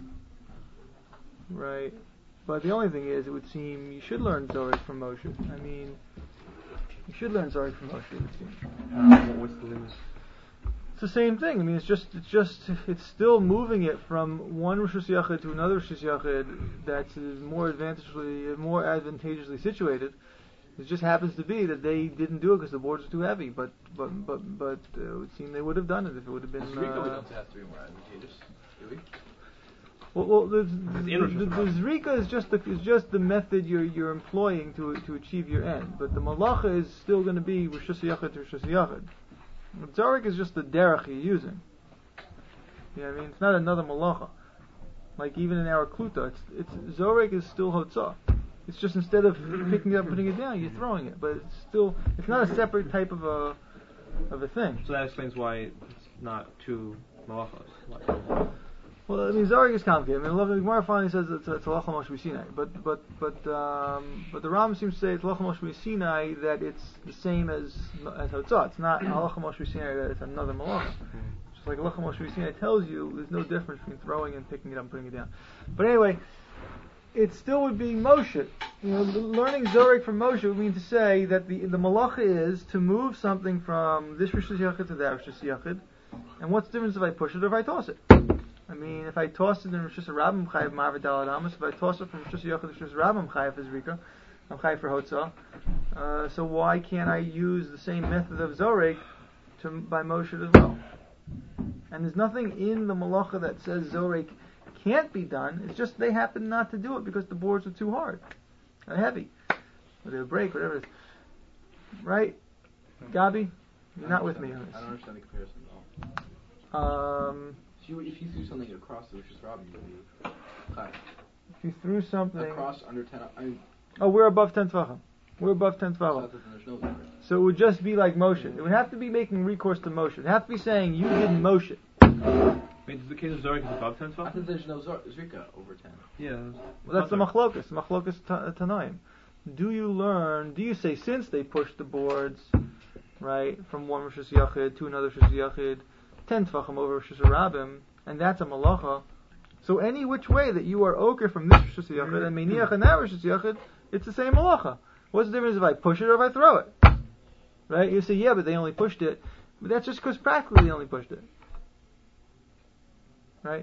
[SPEAKER 2] Right? But the only thing is, it would seem you should learn Zorek from Moshe. I mean, you should learn Zorek from Moshe, it would seem.
[SPEAKER 1] Um, what's the limit?
[SPEAKER 2] It's the same thing. I mean, it's just, it's just, it's still moving it from one Rishus Yachid to another Rishus Yachid that's more advantageously, more advantageously situated. It just happens to be that they didn't do it because the boards are too heavy. But, but, but, but uh, it would seem they would have done it if it would have been.
[SPEAKER 4] Zrika, we
[SPEAKER 2] Uh,
[SPEAKER 4] don't have to be more advantageous, do we?
[SPEAKER 2] well, well, the,
[SPEAKER 1] It's
[SPEAKER 2] the,
[SPEAKER 1] in
[SPEAKER 2] the,
[SPEAKER 1] Rishus
[SPEAKER 2] the Zrika is just the is just the method you're you're employing to to achieve your end. But the Malacha is still going to be Rishus Yachid to Rishus Yachid. Zarek is just the derech you're using. You know what I mean? It's not another malacha. Like even in our kluta, it's it's Zorek is still hotzah. It's just instead of picking it up and putting it down, you're throwing it. But it's still it's not a separate type of a of a thing.
[SPEAKER 1] So that explains why it's not two malachos. Why-
[SPEAKER 2] Well, I mean, Zarek is complicated. I mean, the Gemara finally says it's it's halacha Moshe Sinai, but but but um, but the Ram seems to say it's halacha Moshe Sinai that it's the same as as hotzah. It's not halacha Moshe Sinai that it's another malacha. Just like halacha Moshe Sinai tells you, there's no difference between throwing and picking it up and putting it down. But anyway, it still would be Moshe. You know, learning Zorek from Moshe would mean to say that the the malacha is to move something from this Rishus Yachid to that Rishus Yachid. And what's the difference if I push it or if I toss it? I mean, if I toss it in Rishus Rabbim, I'm chayiv Ma'avid Dalad Amos. If I toss it from Rishus Yachid to Rishus Rabbim, I'm chayiv as Rika. I'm chayiv for Hotzah. Uh, so why can't I use the same method of Zorek to, by Moshe as well? And there's nothing in the Malacha that says Zorek can't be done. It's just they happen not to do it because the boards are too hard, or heavy, or they break, whatever it is. Right, Gabi? You're not with me on this.
[SPEAKER 4] I don't understand the comparison at all.
[SPEAKER 2] Um,
[SPEAKER 4] If you, if you threw something across the Rishus Rabbim, you would be high.
[SPEAKER 2] if you threw something
[SPEAKER 4] Across under ten, I mean,
[SPEAKER 2] oh, we're above ten tefachim. We're above ten
[SPEAKER 10] So
[SPEAKER 2] tefachim.
[SPEAKER 10] that there's no Zurich.
[SPEAKER 2] So it would just be like Moshe. It would have to be making recourse to Moshe. It would have to be saying, you did Moshe.
[SPEAKER 1] Wait, is the case of Zorik is above ten
[SPEAKER 10] I
[SPEAKER 1] tefachim?
[SPEAKER 10] think there's no Zor- Zrika over ten.
[SPEAKER 1] Yeah.
[SPEAKER 2] Well, that's the machlokas, machlokas ta- tanoim. Do you learn, do you say, since they pushed the boards, right, from one Rosh Yachid to another Rosh Yachid, ten tefachim over Rosh Hashanah, and that's a malacha, so any which way that you are oker from this Rosh Yachid and meiniach and that Rosh Yachid, it's the same malacha. What's the difference if I push it or if I throw it? Right? You say, yeah, but they only pushed it. But that's just because practically they only pushed it. Right?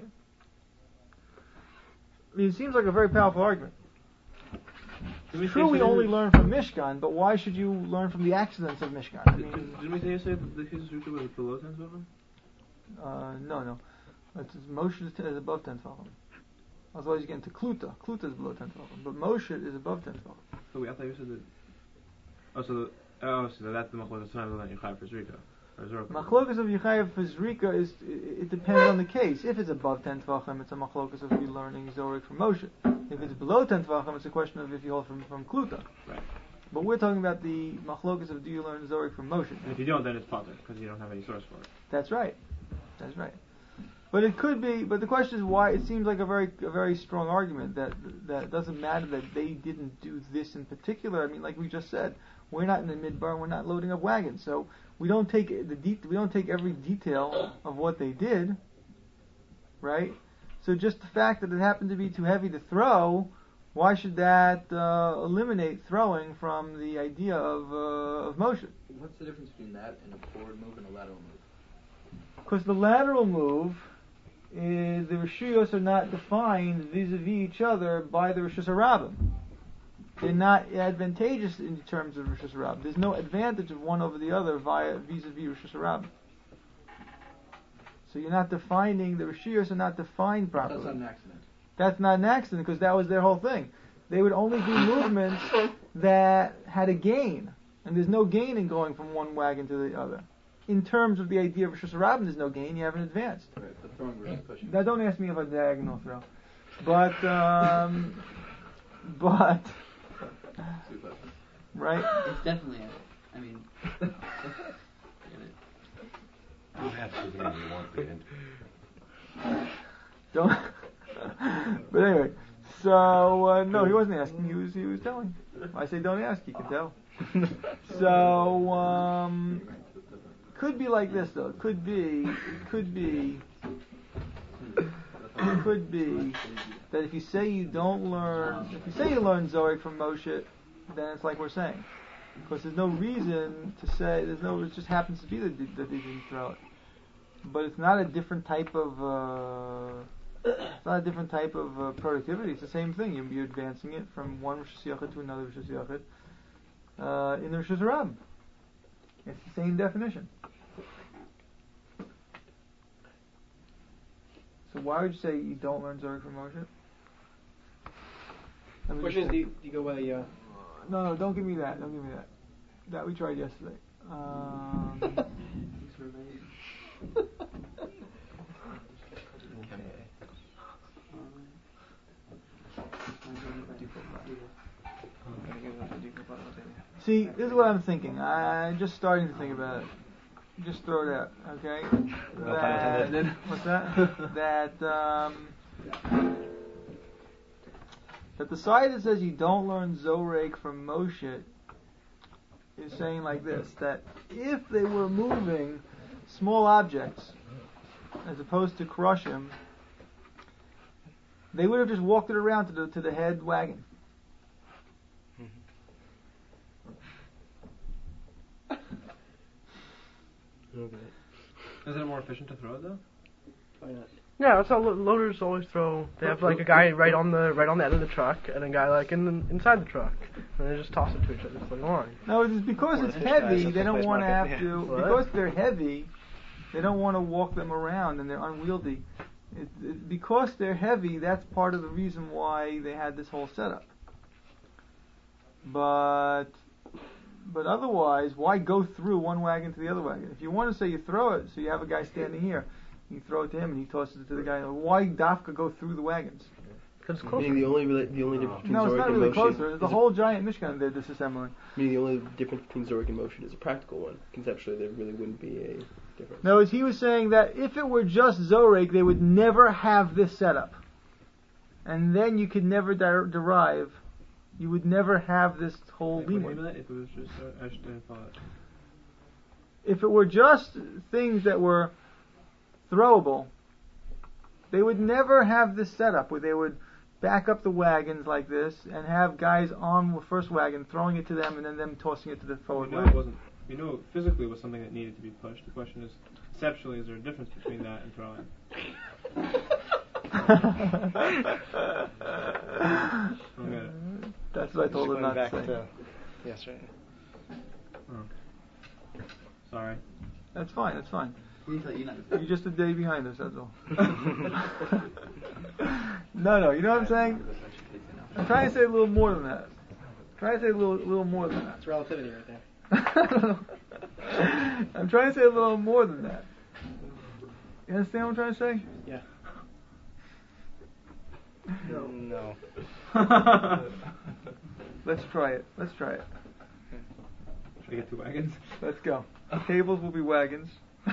[SPEAKER 2] I mean, it seems like a very powerful argument. It's true we only learn from Mishkan, but why should you learn from the accidents of Mishkan? I mean,
[SPEAKER 1] Didn't we say yesterday that the case of Zrika was below ten tefachim?
[SPEAKER 2] uh, no, no. It's, Moshe is, is above ten tefachim. Otherwise you get into Kluta. Kluta is below ten tefachim. But Moshe is above ten tefachim.
[SPEAKER 1] Oh, wait, I thought you said that. Oh, so the, oh, so that's the machlokas tanoim that you chayav for Zrika.
[SPEAKER 2] Machlokas of Yechayev for Zrika is, it, it depends on the case. If it's above ten Tvachim, it's a machlokas of you learning Zorik from Moshe. If it's below ten Tvachim, it's a question of if you hold from, from Kluta.
[SPEAKER 1] Right.
[SPEAKER 2] But we're talking about the machlokas of do you learn Zorik from Moshe.
[SPEAKER 1] And if you don't, then it's potter, because you don't have any source for it.
[SPEAKER 2] That's right. That's right. But it could be, but the question is why, it seems like a very a very strong argument that that it doesn't matter that they didn't do this in particular. I mean, like we just said, we're not in the midbar, we're not loading up wagons, so we don't take the de- we don't take every detail of what they did, right? So just the fact that it happened to be too heavy to throw, why should that uh, eliminate throwing from the idea of uh, of motion?
[SPEAKER 10] What's the difference between that and a forward move and a lateral move?
[SPEAKER 2] Because the lateral move is the Rishuyos are not defined vis-a-vis each other by the Rishus Harabim. They're not advantageous in terms of Rishus Harabim. There's no advantage of one over the other via vis-a-vis Rishus Harabim. So you're not defining, the Rishuyos are not defined properly.
[SPEAKER 10] That's not an accident.
[SPEAKER 2] That's not an accident because that was their whole thing. They would only do movements that had a gain. And there's no gain in going from one wagon to the other. In terms of the idea of Rishus Harabim, there's no gain, you haven't advanced.
[SPEAKER 10] Right, the throwing versus pushing.
[SPEAKER 2] Now don't ask me if I diagonal throw. But, um, but, right?
[SPEAKER 8] It's definitely a, I mean,
[SPEAKER 3] You have to do what you want to end.
[SPEAKER 2] Don't. But anyway, so uh, no, he wasn't asking. He was he was telling. I say don't ask. You can tell. So um, could be like this though. Could be. Could be. Could be that if you say you don't learn, if you say you learn Zorik from Moshe, then it's like we're saying, because there's no reason to say. There's no. It just happens to be that they, that they didn't throw it. But it's not a different type of. Uh, it's not a different type of uh, productivity. It's the same thing. You're, you're advancing it from one Rosh Yachid to another Rosh Yachid uh, in the Rosh Hashanah. It's the same definition. So why would you say you don't learn Zorik from Moshe?
[SPEAKER 7] The question is, do you, do you go by? Uh,
[SPEAKER 2] no, no, don't give me that. Don't give me that. That we tried yesterday. Um, See, this is what I'm thinking. I'm just starting to think about it. Just throw it out, okay? That, what's that? that um, that the side that says you don't learn Zorek from Moshe is saying like this: that if they were moving small objects as opposed to crush him, they would have just walked it around to the to the head wagon.
[SPEAKER 1] Okay. Is it more efficient to throw it though?
[SPEAKER 7] why not?
[SPEAKER 11] Yeah, that's how lo- loaders always throw. They have like a guy right on the right on the end of the truck, and a guy like in the, inside the truck, and they just toss it to each other. It's like along.
[SPEAKER 2] No, it's because it's heavy. They don't want to have to.
[SPEAKER 11] What?
[SPEAKER 2] Because they're heavy, they don't want to walk them around, and they're unwieldy. It, it, because they're heavy, that's part of the reason why they had this whole setup. But but otherwise, why go through one wagon to the other wagon? If you want to say you throw it, so you have a guy standing here, you throw it to him and he tosses it to the guy. Why dafka go through the wagons?
[SPEAKER 11] Because it's closer.
[SPEAKER 9] Meaning the only rela- the only difference between
[SPEAKER 2] No, it's
[SPEAKER 9] Zorik
[SPEAKER 2] not
[SPEAKER 9] and
[SPEAKER 2] really
[SPEAKER 9] Moshe
[SPEAKER 2] closer. There's
[SPEAKER 9] is
[SPEAKER 2] a
[SPEAKER 9] a-
[SPEAKER 2] whole giant Mishkan they're disassembling.
[SPEAKER 9] Meaning the only difference between Zorik and Moshe is a practical one. Conceptually, there really wouldn't be a difference.
[SPEAKER 2] No, he was saying that if it were just Zorek, they would never have this setup. And then you could never de- derive, you would never have this whole
[SPEAKER 1] Like, what
[SPEAKER 2] limud.
[SPEAKER 1] name of that? If it was just, uh, I just didn't follow it.
[SPEAKER 2] If it were just things that were throwable, they would never have this setup where they would back up the wagons like this and have guys on the first wagon throwing it to them and then them tossing it to the
[SPEAKER 1] We
[SPEAKER 2] forward
[SPEAKER 1] know it
[SPEAKER 2] wagon.
[SPEAKER 1] wasn't. We know it physically was something that needed to be pushed. The question is, conceptually, is there a difference between that and throwing? Don't get it.
[SPEAKER 2] That's what I told
[SPEAKER 7] Just
[SPEAKER 2] him
[SPEAKER 7] going
[SPEAKER 2] not
[SPEAKER 7] back
[SPEAKER 2] to say.
[SPEAKER 7] to yesterday.
[SPEAKER 1] Oh. Sorry.
[SPEAKER 2] That's fine, that's fine.
[SPEAKER 8] He tell you not
[SPEAKER 2] You're just a day behind us, that's all. no, no, you know what I'm saying? I'm trying to say a little more than that. I'm trying to say a little, little more than that.
[SPEAKER 10] It's relativity right there.
[SPEAKER 2] I'm trying to say a little more than that. You understand what I'm trying to say?
[SPEAKER 10] Yeah.
[SPEAKER 7] No. No.
[SPEAKER 2] Let's try it. Let's try it.
[SPEAKER 1] Should I get two wagons?
[SPEAKER 2] Let's go. The tables will be wagons.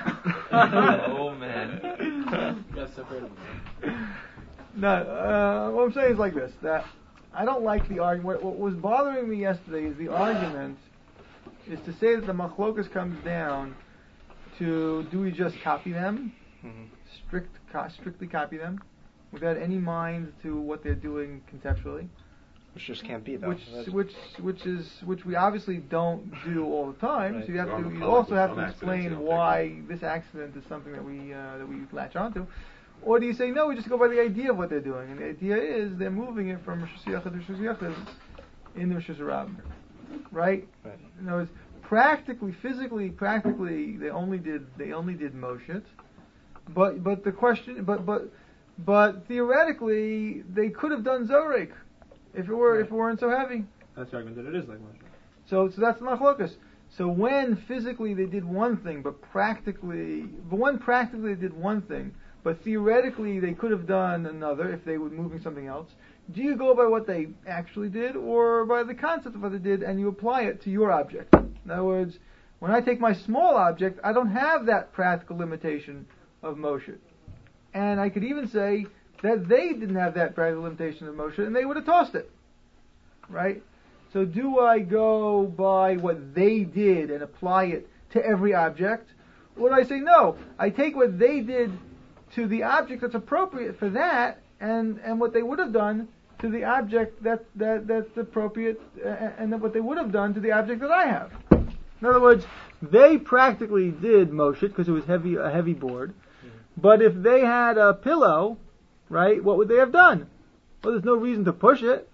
[SPEAKER 4] Oh man.
[SPEAKER 10] Yes, separate them.
[SPEAKER 2] No, uh, what I'm saying is like this, that I don't like the argument. What, what was bothering me yesterday is the argument is to say that the machlokas comes down to do we just copy them,
[SPEAKER 7] Mm-hmm.
[SPEAKER 2] strict, co- strictly copy them, without any mind to what they're doing conceptually.
[SPEAKER 7] Which just can't be though.
[SPEAKER 2] Which,
[SPEAKER 7] That's-
[SPEAKER 2] which, which is, which we obviously don't do all the time.
[SPEAKER 7] Right.
[SPEAKER 2] So you have
[SPEAKER 3] Wrong
[SPEAKER 2] to,
[SPEAKER 3] with
[SPEAKER 2] you
[SPEAKER 3] color,
[SPEAKER 2] also
[SPEAKER 3] with
[SPEAKER 2] have
[SPEAKER 3] some
[SPEAKER 2] to
[SPEAKER 3] accidents
[SPEAKER 2] explain
[SPEAKER 3] you don't
[SPEAKER 2] why this accident is something that we uh, that we latch onto. Or do you say no? We just go by the idea of what they're doing, and the idea is they're moving it from Rosh Hashanah to Rosh Hashanah in the Rosh Hashanah, right?
[SPEAKER 7] Right.
[SPEAKER 2] In other words, practically, physically, practically, they only did they only did Moshe. But but the question, but but but theoretically, they could have done Zorek if it were
[SPEAKER 1] Right.
[SPEAKER 2] if it weren't so heavy.
[SPEAKER 1] That's the argument that it is like Moshe.
[SPEAKER 2] So so that's machlokas. So when physically they did one thing, but practically, but when practically they did one thing, but theoretically they could have done another if they were moving something else. Do you go by what they actually did, or by the concept of what they did, and you apply it to your object? In other words, when I take my small object, I don't have that practical limitation of Moshe. And I could even say that they didn't have that practical limitation of Moshe, and they would have tossed it. Right? So do I go by what they did and apply it to every object? Or do I say, no, I take what they did to the object that's appropriate for that, and, and what they would have done to the object that, that that's appropriate, uh, and then what they would have done to the object that I have. In other words, they practically did Moshe because it was heavy, a heavy board. But if they had a pillow, right, what would they have done? Well, there's no reason to push it.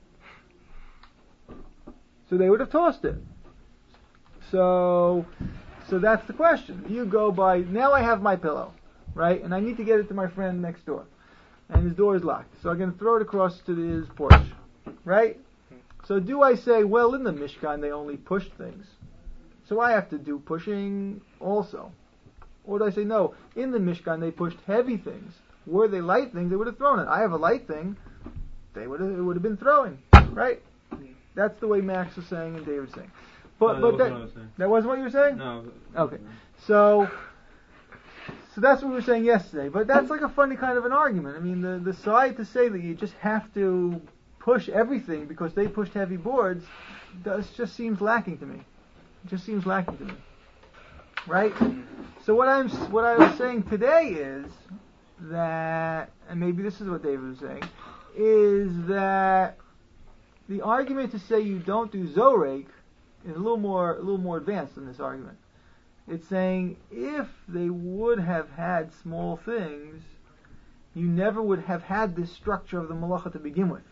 [SPEAKER 2] So they would have tossed it. So, so that's the question. You go by, now I have my pillow, right, and I need to get it to my friend next door. And his door is locked. So I'm going to throw it across to his porch, right? So do I say, well, in the Mishkan they only pushed things, so I have to do pushing also? Or do I say, no, in the Mishkan they pushed heavy things. Were they light things, they would have thrown it. I have a light thing, they would have, it would have been throwing, right? That's the way Max was saying and David was saying. But,
[SPEAKER 1] No,
[SPEAKER 2] but
[SPEAKER 1] that
[SPEAKER 2] that,
[SPEAKER 1] wasn't what I was saying.
[SPEAKER 2] that wasn't what you were saying?
[SPEAKER 1] No.
[SPEAKER 2] Okay. So, so that's what we were saying yesterday. But that's like a funny kind of an argument. I mean, the, the side to say that you just have to push everything because they pushed heavy boards, does just seems lacking to me. It just seems lacking to me. Right? So what I'm what I was saying today is that, and maybe this is what David was saying, is that the argument to say you don't do Zorek is a little more a little more advanced than this argument. It's saying if they would have had small things, you never would have had this structure of the malacha to begin with.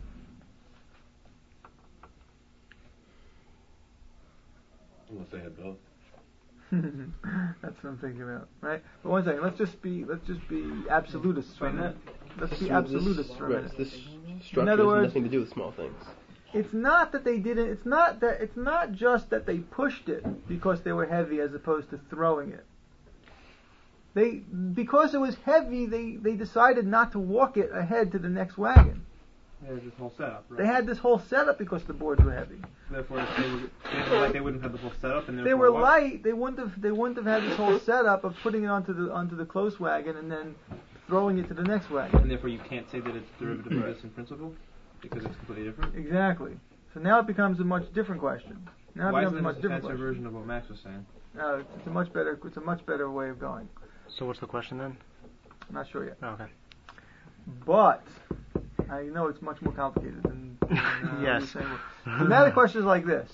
[SPEAKER 3] Unless they had both.
[SPEAKER 2] That's what I'm thinking about, right? But one second, let's just be let's just be absolutists for a minute. Let's be absolutists for a
[SPEAKER 9] Right,
[SPEAKER 2] minute.
[SPEAKER 9] this
[SPEAKER 2] In
[SPEAKER 9] structure
[SPEAKER 2] other
[SPEAKER 9] has
[SPEAKER 2] words,
[SPEAKER 9] nothing to do with small things.
[SPEAKER 2] It's not that they didn't. It's not that. It's not just that they pushed it because they were heavy, as opposed to throwing it. They, because it was heavy, they, they decided not to walk it ahead to the next wagon.
[SPEAKER 1] They had this whole setup, right?
[SPEAKER 2] They had this whole setup because the boards were heavy.
[SPEAKER 1] Therefore, if they were, they were like they wouldn't have the whole setup, and
[SPEAKER 2] They
[SPEAKER 1] therefore
[SPEAKER 2] were
[SPEAKER 1] what?
[SPEAKER 2] light. They wouldn't have. They wouldn't have had this whole setup of putting it onto the onto the close wagon and then throwing it to the next wagon.
[SPEAKER 1] And therefore, you can't say that it's derivative of this in principle because it's completely different.
[SPEAKER 2] Exactly. So now it becomes a much different question. Now it
[SPEAKER 1] Why
[SPEAKER 2] becomes
[SPEAKER 1] isn't
[SPEAKER 2] a much
[SPEAKER 1] this a
[SPEAKER 2] different
[SPEAKER 1] fancier
[SPEAKER 2] question.
[SPEAKER 1] version of what Max was saying?
[SPEAKER 2] No, it's, it's a much better. It's a much better way of going.
[SPEAKER 7] So what's the question then?
[SPEAKER 2] I'm not sure yet.
[SPEAKER 7] Oh, okay.
[SPEAKER 2] But I know it's much more complicated than. than uh,
[SPEAKER 7] Yes.
[SPEAKER 2] you're saying. So now the question is like this.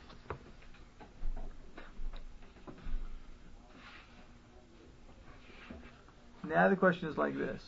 [SPEAKER 2] Now the question is like this.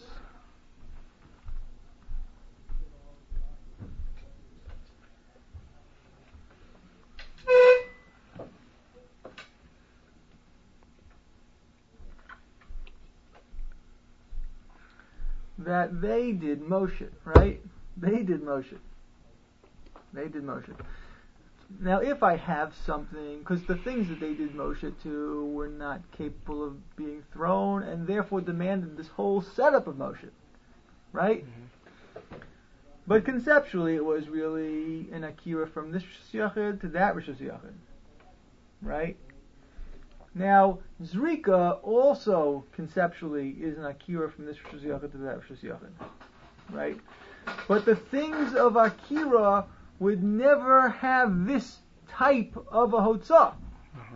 [SPEAKER 2] That they did Moshe, right? They did Moshe. They did Moshe. Now, if I have something, because the things that they did Moshe to were not capable of being thrown, and therefore demanded this whole setup of Moshe, right? Mm-hmm. But conceptually, it was really an akira from this Rishus Yachid to that Rishus Yachid, right? Now, Zrika also conceptually is an akira from this Rishus Yachid to that Rishus Yachid, right? But the things of akira would never have this type of a hotzah.
[SPEAKER 7] Uh-huh.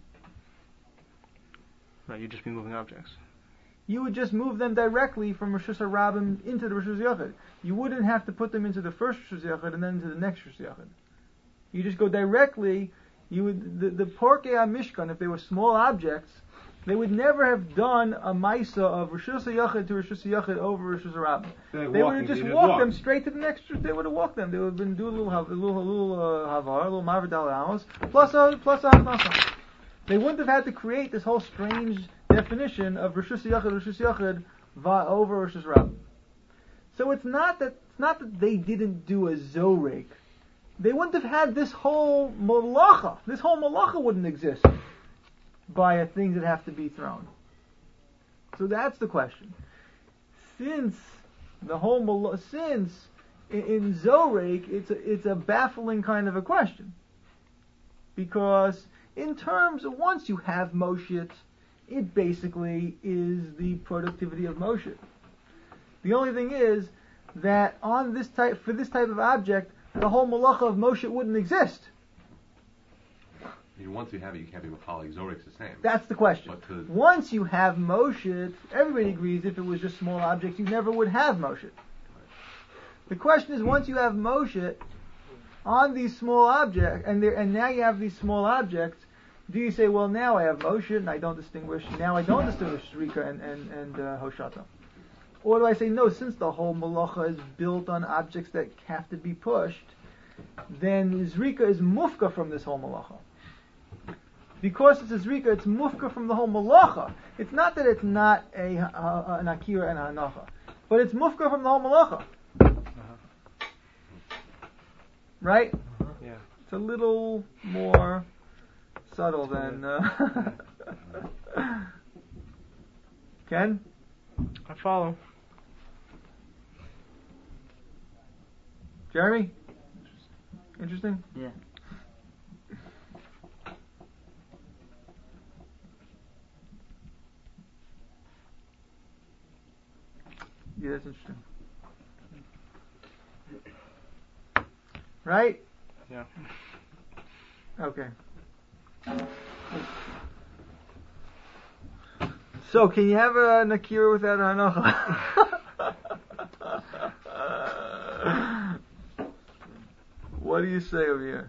[SPEAKER 7] Right, you'd just be moving objects.
[SPEAKER 2] You would just move them directly from Rishus HaRabim into the Rishus Yachid. You wouldn't have to put them into the first Rishus Yachid and then into the next Rishus Yachid. You just go directly. You would the, the Porkei HaMishkan, if they were small objects, they would never have done a Maisa of Rishus HaYachid to Rishus HaYachid over Rishus HaRabim.
[SPEAKER 1] They're
[SPEAKER 2] They would
[SPEAKER 1] walking,
[SPEAKER 2] have just
[SPEAKER 1] they just
[SPEAKER 2] walked
[SPEAKER 1] walk.
[SPEAKER 2] them straight to the next. They would have walked them. They would have been do a little, hav- a little, a little uh, havar, a little mavar dal amos, plus a plus a haknasa. They wouldn't have had to create this whole strange definition of Rishus HaYachid, Rishus HaYachid va over Rishus HaRabim. So it's not that it's not that they didn't do a zorek. They wouldn't have had this whole malacha. This whole malacha wouldn't exist by a things that have to be thrown. So that's the question. Since the whole mal- since in, in Zorek, it's a, it's a baffling kind of a question, because in terms of once you have Moshe, it basically is the productivity of Moshe. The only thing is that on this type for this type of object, the whole malacha of Moshe wouldn't exist.
[SPEAKER 3] I mean, once you have it, you can't be Machalik. Zorik's the same.
[SPEAKER 2] That's the question.
[SPEAKER 3] But to,
[SPEAKER 2] Once you have Moshe, everybody agrees if it was just small objects, you never would have Moshe. The question is, once you have Moshe on these small objects, and there, and now you have these small objects, do you say, well, now I have Moshe and I don't distinguish, now I don't distinguish Rika and, and, and uh, Hoshata? Or do I say, no, since the whole malacha is built on objects that have to be pushed, then Zrika is mufka from this whole malacha. Because it's a Zrika, it's mufka from the whole malacha. It's not that it's not a, uh, an akira and a hanacha, but it's mufka from the whole malacha.
[SPEAKER 7] Uh-huh.
[SPEAKER 2] Right?
[SPEAKER 7] Uh-huh. Yeah.
[SPEAKER 2] It's a little more subtle than... Uh, Ken?
[SPEAKER 11] I follow.
[SPEAKER 2] Jeremy? Interesting?
[SPEAKER 8] Yeah.
[SPEAKER 2] Yeah, that's interesting. Right?
[SPEAKER 7] Yeah.
[SPEAKER 2] Okay. So, can you have a Nakira without a Hanacha? What do you say over here?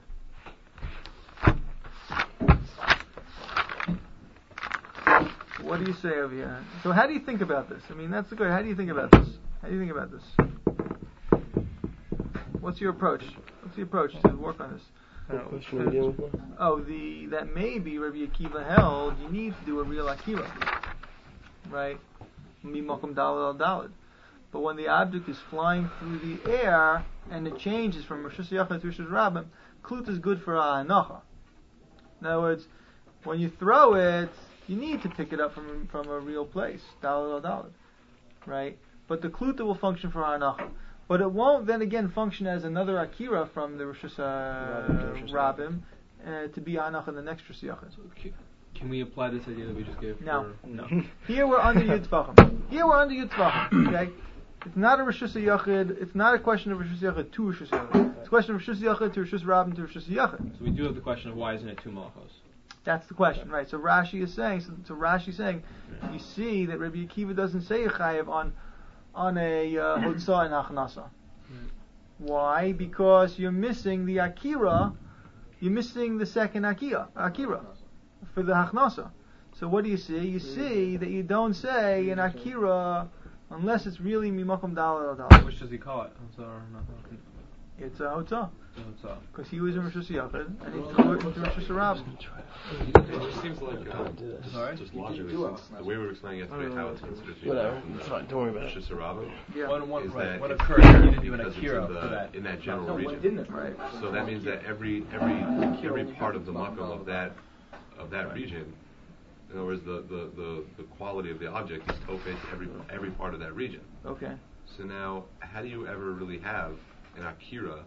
[SPEAKER 2] What do you say over here? So how do you think about this? I mean, that's the good. How do you think about this? How do you think about this? What's your approach? What's the approach to work on this?
[SPEAKER 9] What question are you dealing with?
[SPEAKER 2] Oh, the that maybe Rabbi Akiva held you need to do a real Akira, right? Mimakom dalad al dalad. But when the object is flying through the air and it changes from Rishus Yachid to Rishus Rabim, Klut is good for a hanacha. In other words, when you throw it, you need to pick it up from from a real place, daled al daled, right? But the kluta will function for hanacha, but it won't then again function as another akira from the rishus uh, rabim uh, to be hanacha in the next rishus yachid.
[SPEAKER 12] Can we apply this idea that we just gave?
[SPEAKER 2] No,
[SPEAKER 12] for
[SPEAKER 2] no. Here we're under Yud Tvachim. Here we're under Yud Tvachim. Okay, it's not a rishus yachid. It's not a question of rishus yachid to rishus yachid. It's a question of rishus yachid to rishus rabim to rishus yachid.
[SPEAKER 12] So we do have the question of why isn't it two malachos?
[SPEAKER 2] That's the question, right? So Rashi is saying. So, so Rashi is saying, you see that Rabbi Akiva doesn't say a chayev on on a hotzah and achnasa. Why? Because you're missing the akira. You're missing the second akira. Akira. For the hachnasa. So what do you see? You see that you don't say an akira unless it's really mimakom daled al daled.
[SPEAKER 12] Which does he call it?
[SPEAKER 2] It's a hotzah. Because he was in Rosh Hashanah and he threw it into Rosh Hashanah.
[SPEAKER 3] It just seems like uh, just, just logically, since the way we were explaining yesterday how it's considered to
[SPEAKER 7] Whatever, it's fine, don't worry about
[SPEAKER 3] Rosh
[SPEAKER 7] it.
[SPEAKER 3] Hashanah,
[SPEAKER 2] Yeah.
[SPEAKER 12] One, one,
[SPEAKER 3] is
[SPEAKER 12] right.
[SPEAKER 3] that
[SPEAKER 12] What
[SPEAKER 3] it's
[SPEAKER 12] occurred? You didn't do an
[SPEAKER 3] because it's
[SPEAKER 12] akira
[SPEAKER 3] in, the,
[SPEAKER 12] for that.
[SPEAKER 3] in that general
[SPEAKER 10] No,
[SPEAKER 3] region.
[SPEAKER 10] one didn't, right?
[SPEAKER 3] So that means that every every every part of the makom of that of that region, in other words, the, the, the, the quality of the object is tofes every every part of that region.
[SPEAKER 2] Okay.
[SPEAKER 3] So now, how do you ever really have an akira?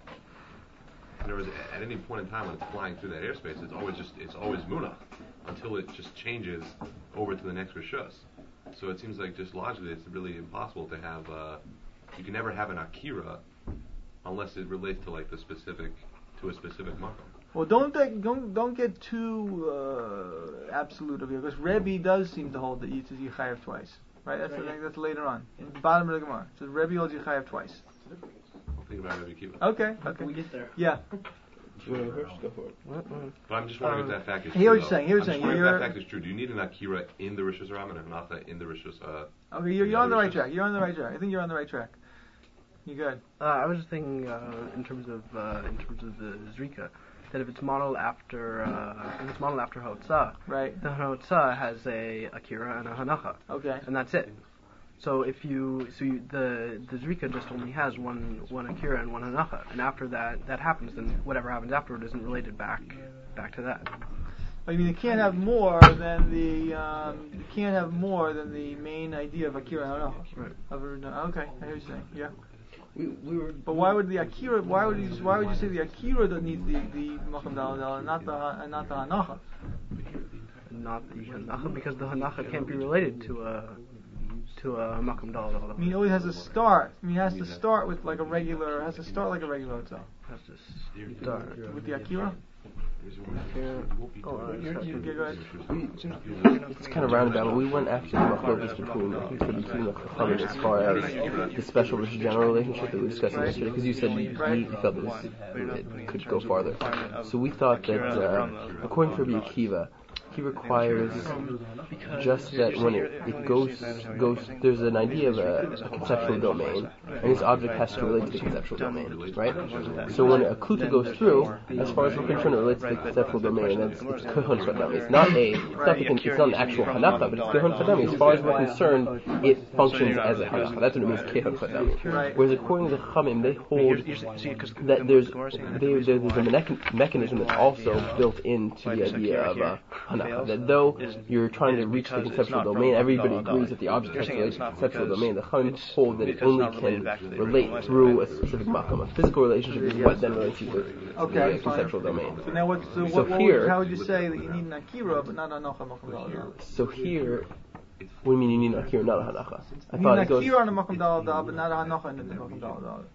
[SPEAKER 3] In other words, at any point in time when it's flying through that airspace, it's always just it's always munach until it just changes over to the next rishus. So it seems like just logically, it's really impossible to have. Uh, you can never have an akira unless it relates to like the specific to a specific makom.
[SPEAKER 2] Well, don't take, don't don't get too uh, absolute of it, because Rebbe does seem to hold that you you chayav twice, right? That's right. the, that's later on in the bottom of the Gemara. So Rebbe holds you chayav twice.
[SPEAKER 3] I'll think about Rebbe Kiva.
[SPEAKER 2] Okay, okay.
[SPEAKER 10] We get there.
[SPEAKER 2] Yeah.
[SPEAKER 9] You want to go first? Go for it.
[SPEAKER 7] What? What?
[SPEAKER 3] But I'm just wondering
[SPEAKER 2] Um,
[SPEAKER 3] if that fact is
[SPEAKER 2] I
[SPEAKER 3] true.
[SPEAKER 2] hear what you're
[SPEAKER 3] though.
[SPEAKER 2] saying, hear what
[SPEAKER 3] I'm
[SPEAKER 2] you're
[SPEAKER 3] just
[SPEAKER 2] saying.
[SPEAKER 3] wondering if
[SPEAKER 2] You're-
[SPEAKER 3] that fact is true. Do you need an akira in the rishus Hashanah and hanacha in the rishus? Uh,
[SPEAKER 2] Okay, you're,
[SPEAKER 3] in
[SPEAKER 2] you're on the right
[SPEAKER 3] rishus?
[SPEAKER 2] track. You're on the right track. I think you're on the right track. You good?
[SPEAKER 11] Uh, I was just thinking uh, in terms of uh, in terms of the zrika, that if it's modeled after uh, if it's modeled after hotzah,
[SPEAKER 2] Right.
[SPEAKER 11] the hotzah has a akira and a hanacha,
[SPEAKER 2] Okay.
[SPEAKER 11] and that's it. So if you so you, the the zrika just only has one one akira and one hanacha, and after that that happens, then whatever happens afterward isn't related back back to that.
[SPEAKER 2] I mean, you can't have more than the um, you can't have more than the main idea of akira and hanacha.
[SPEAKER 11] Right.
[SPEAKER 2] Of a- Okay, I hear what you're saying. Yeah.
[SPEAKER 9] We, we were.
[SPEAKER 2] But why would the akira? Why would you? Why would you say the akira that needs the the makam dal dal and not the ha- and not the hanacha?
[SPEAKER 11] Not the hanacha, because the hanacha can't be related to a to a makam dal dal.
[SPEAKER 2] I mean, it always has to start. I mean, it has to start with like a regular. It has to start like a regular hotel.
[SPEAKER 11] Has to start
[SPEAKER 2] With the akira.
[SPEAKER 7] Oh,
[SPEAKER 2] Okay, go ahead.
[SPEAKER 7] It's kind of roundabout, but we went after the machlokas between I think the between the chachamim as far as the special versus general relationship that we discussed yesterday, because you said you, you felt it, was, it could go farther. So we thought that uh, according to Rabbi Akiva, he requires just that when it, it goes goes there's an idea of a, a conceptual domain, and this object has to relate to the conceptual domain, right? So when a kluta goes through, as far as we're concerned, it relates to the conceptual domain, and it's it's kehon chadami. It's not a it's not the, it's not an actual hanacha, but it's kehon chadami. As far as we're concerned, it functions as a hanacha. That's what it means, kehon chadami. Whereas according to the Chachamim, they hold that there's there, there's a mechan- mechanism that's also built into the idea of a hanacha. That though you're trying to reach the conceptual domain, everybody agrees that the object has to relate to the conceptual domain. The Chachamim hold that it only can relate through a specific makam. A physical relationship is what then relates to the,
[SPEAKER 2] Okay,
[SPEAKER 11] the conceptual domain.
[SPEAKER 2] So now, what? So,
[SPEAKER 11] So
[SPEAKER 2] what, what
[SPEAKER 11] here-
[SPEAKER 2] would, how would you say that you need an akira but not a hanacha makam dal dal?
[SPEAKER 7] So here, what do you mean you need an akira, not a hanacha? I
[SPEAKER 2] You
[SPEAKER 7] thought
[SPEAKER 2] need
[SPEAKER 7] it
[SPEAKER 2] an
[SPEAKER 7] goes
[SPEAKER 2] akira on a makam dal dal, but not a hanacha in the makam dal dal.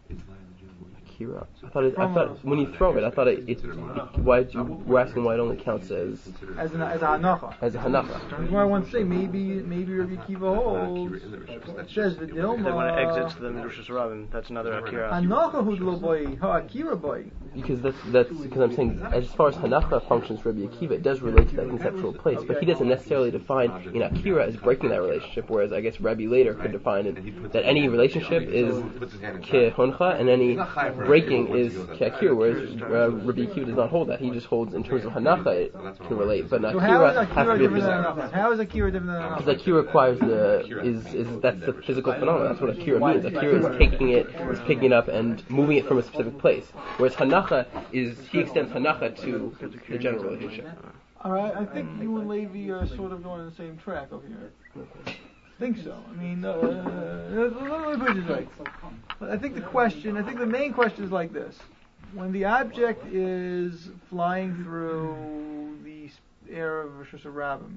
[SPEAKER 7] akira. I thought it, I thought when you throw it, I thought it. it, it why did you? We're asking why it only counts as
[SPEAKER 2] As an as a hanacha.
[SPEAKER 7] as a hanacha.
[SPEAKER 2] That's why I want to say maybe maybe Rabbi Akiva holds. It says the
[SPEAKER 7] uh,
[SPEAKER 2] dilma.
[SPEAKER 7] that when it exits
[SPEAKER 2] the
[SPEAKER 7] Midrash Rabin, that's another akira.
[SPEAKER 2] Hanacha hudlo boy ha akira boy.
[SPEAKER 7] Because that's that's because I'm saying as far as hanacha functions for Rabbi Akiva, it does relate to that conceptual place, but he doesn't necessarily define in akira as breaking that relationship. Whereas I guess Rabbi later could define it that any relationship is kehoncha and any breaking is keakira. Whereas uh, Rabbi Akiva does not hold that. He just holds in terms of hanacha it can relate, but an
[SPEAKER 2] So how is
[SPEAKER 7] akira has
[SPEAKER 2] akira
[SPEAKER 7] to be a
[SPEAKER 2] different than
[SPEAKER 7] physical.
[SPEAKER 2] hanacha? How is akira different than
[SPEAKER 7] Because
[SPEAKER 2] hanacha?
[SPEAKER 7] akira requires the is is that's the physical phenomenon. That's what akira means. Akira is taking it, is picking it up and moving it from a specific place. Whereas hanacha is he extends hanacha to the general relationship.
[SPEAKER 2] All right, I think you and Levi are sort of going on the same track over here. I think so. I mean, uh, let me put it this way. I think the question, I think the main question is like this. When the object is flying through the air of Rosh Hashanah,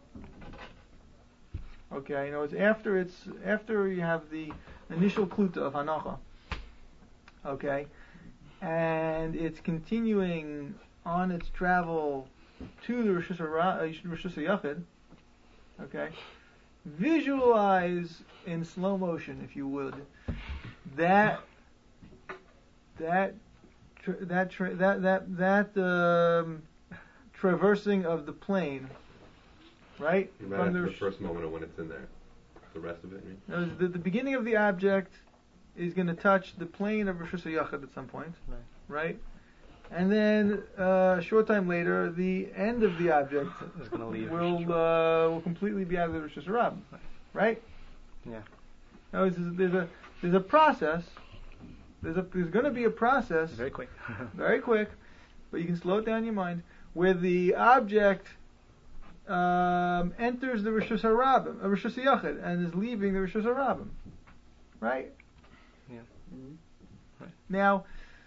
[SPEAKER 2] okay, you know, it's after it's after you have the initial kluta of Hanacha, okay, and it's continuing on its travel to the Rosh Hashanah, okay. Visualize in slow motion, if you would, that that tra- that tra- that that that um, traversing of the plane, right?
[SPEAKER 3] Right
[SPEAKER 2] From
[SPEAKER 3] after
[SPEAKER 2] the,
[SPEAKER 3] the first moment of when it's in there. The rest of it, you mean?
[SPEAKER 2] no, the, the beginning of the object is going to touch the plane of Rosh Hashanah at some point,
[SPEAKER 11] Right.
[SPEAKER 2] right? And then uh, a short time later, the end of the object
[SPEAKER 11] Is gonna leave
[SPEAKER 2] will
[SPEAKER 11] Rosh
[SPEAKER 2] uh, will completely be out of the Rosh Hashanah, right?
[SPEAKER 11] Yeah.
[SPEAKER 2] Now, there's a, there's a there's a process. There's a there's going to be a process.
[SPEAKER 11] Very quick.
[SPEAKER 2] Very quick, but you can slow it down in your mind, where the object um, enters the Rosh Hashanah, uh, Rosh Hashanah, and is leaving the Rosh Hashanah, right?
[SPEAKER 11] Yeah.
[SPEAKER 2] Mm-hmm. Right. Now,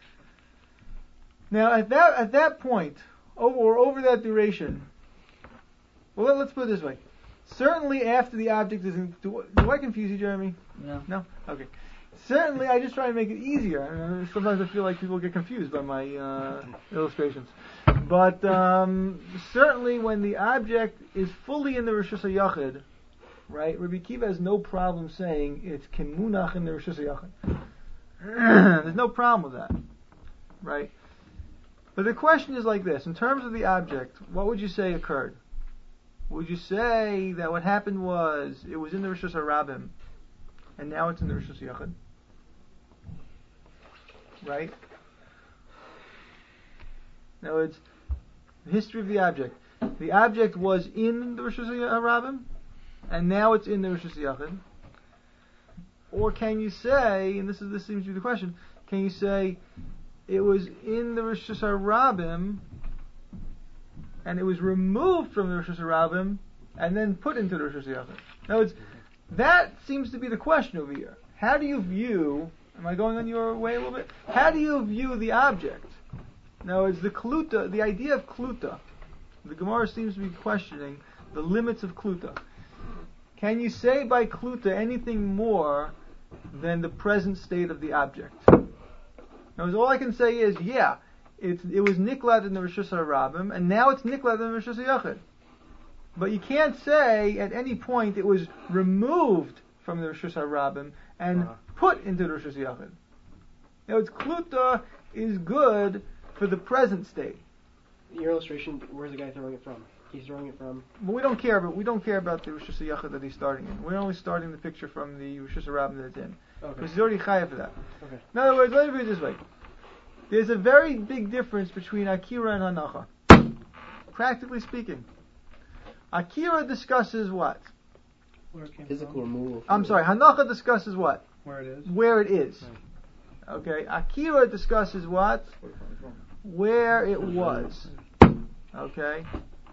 [SPEAKER 2] now at that at that point, over or over that duration. Well, let, let's put it this way. Certainly, after the object is in, do, do I confuse you, Jeremy?
[SPEAKER 8] No.
[SPEAKER 2] No. Okay. Certainly, I just try to make it easier. Uh, sometimes I feel like people get confused by my uh, illustrations. But um, certainly, when the object is fully in the Rosh Hashanah, right? Rabbi Kiva has no problem saying it's kemunach in the Rosh Hashanah. There's no problem with that, right? But the question is like this: in terms of the object, what would you say occurred? Would you say that what happened was it was in the Rosh Hashanah, and now it's in the Rosh Hashanah? Right? Now it's the history of the object. The object was in the Rosh Hashanah, and now it's in the Rosh Hashanah. Or can you say, and this is this seems to be the question, can you say it was in the Rosh Hashanah and it was removed from the Rosh Hashanah and then put into the Rosh Hashanah? Now it's that seems to be the question over here. How do you view? Am I going on your way a little bit? How do you view the object? Now, it's the kluta, the idea of kluta. The Gemara seems to be questioning the limits of kluta. Can you say by kluta anything more than the present state of the object? Now, all I can say is, yeah, it's, it was niklat in the Rosh Hashanah, and now it's niklat in the Rosh Hashanah. But you can't say at any point it was removed from the Rosh Hashanah and uh-huh. put into the Rosh Hashanah. Now, it's kluta is good for the present state.
[SPEAKER 5] Your illustration, where's the guy throwing it from? He's throwing it from.
[SPEAKER 2] But we don't care. But we don't care about the Rosh Hashanah that he's starting in. We're only starting the picture from the Rosh Hashanah that it's in,
[SPEAKER 5] okay.
[SPEAKER 2] because he's already chayav for that.
[SPEAKER 5] Okay.
[SPEAKER 2] In other words, let me put it this way: there's a very big difference between Akira and Hanacha. Practically speaking, Akira discusses what?
[SPEAKER 11] Where it came
[SPEAKER 9] Physical
[SPEAKER 11] from.
[SPEAKER 9] removal.
[SPEAKER 2] I'm sorry. Hanacha discusses what?
[SPEAKER 11] Where it is.
[SPEAKER 2] Where it is.
[SPEAKER 11] Right.
[SPEAKER 2] Okay. Akira discusses what? Where it was. Okay.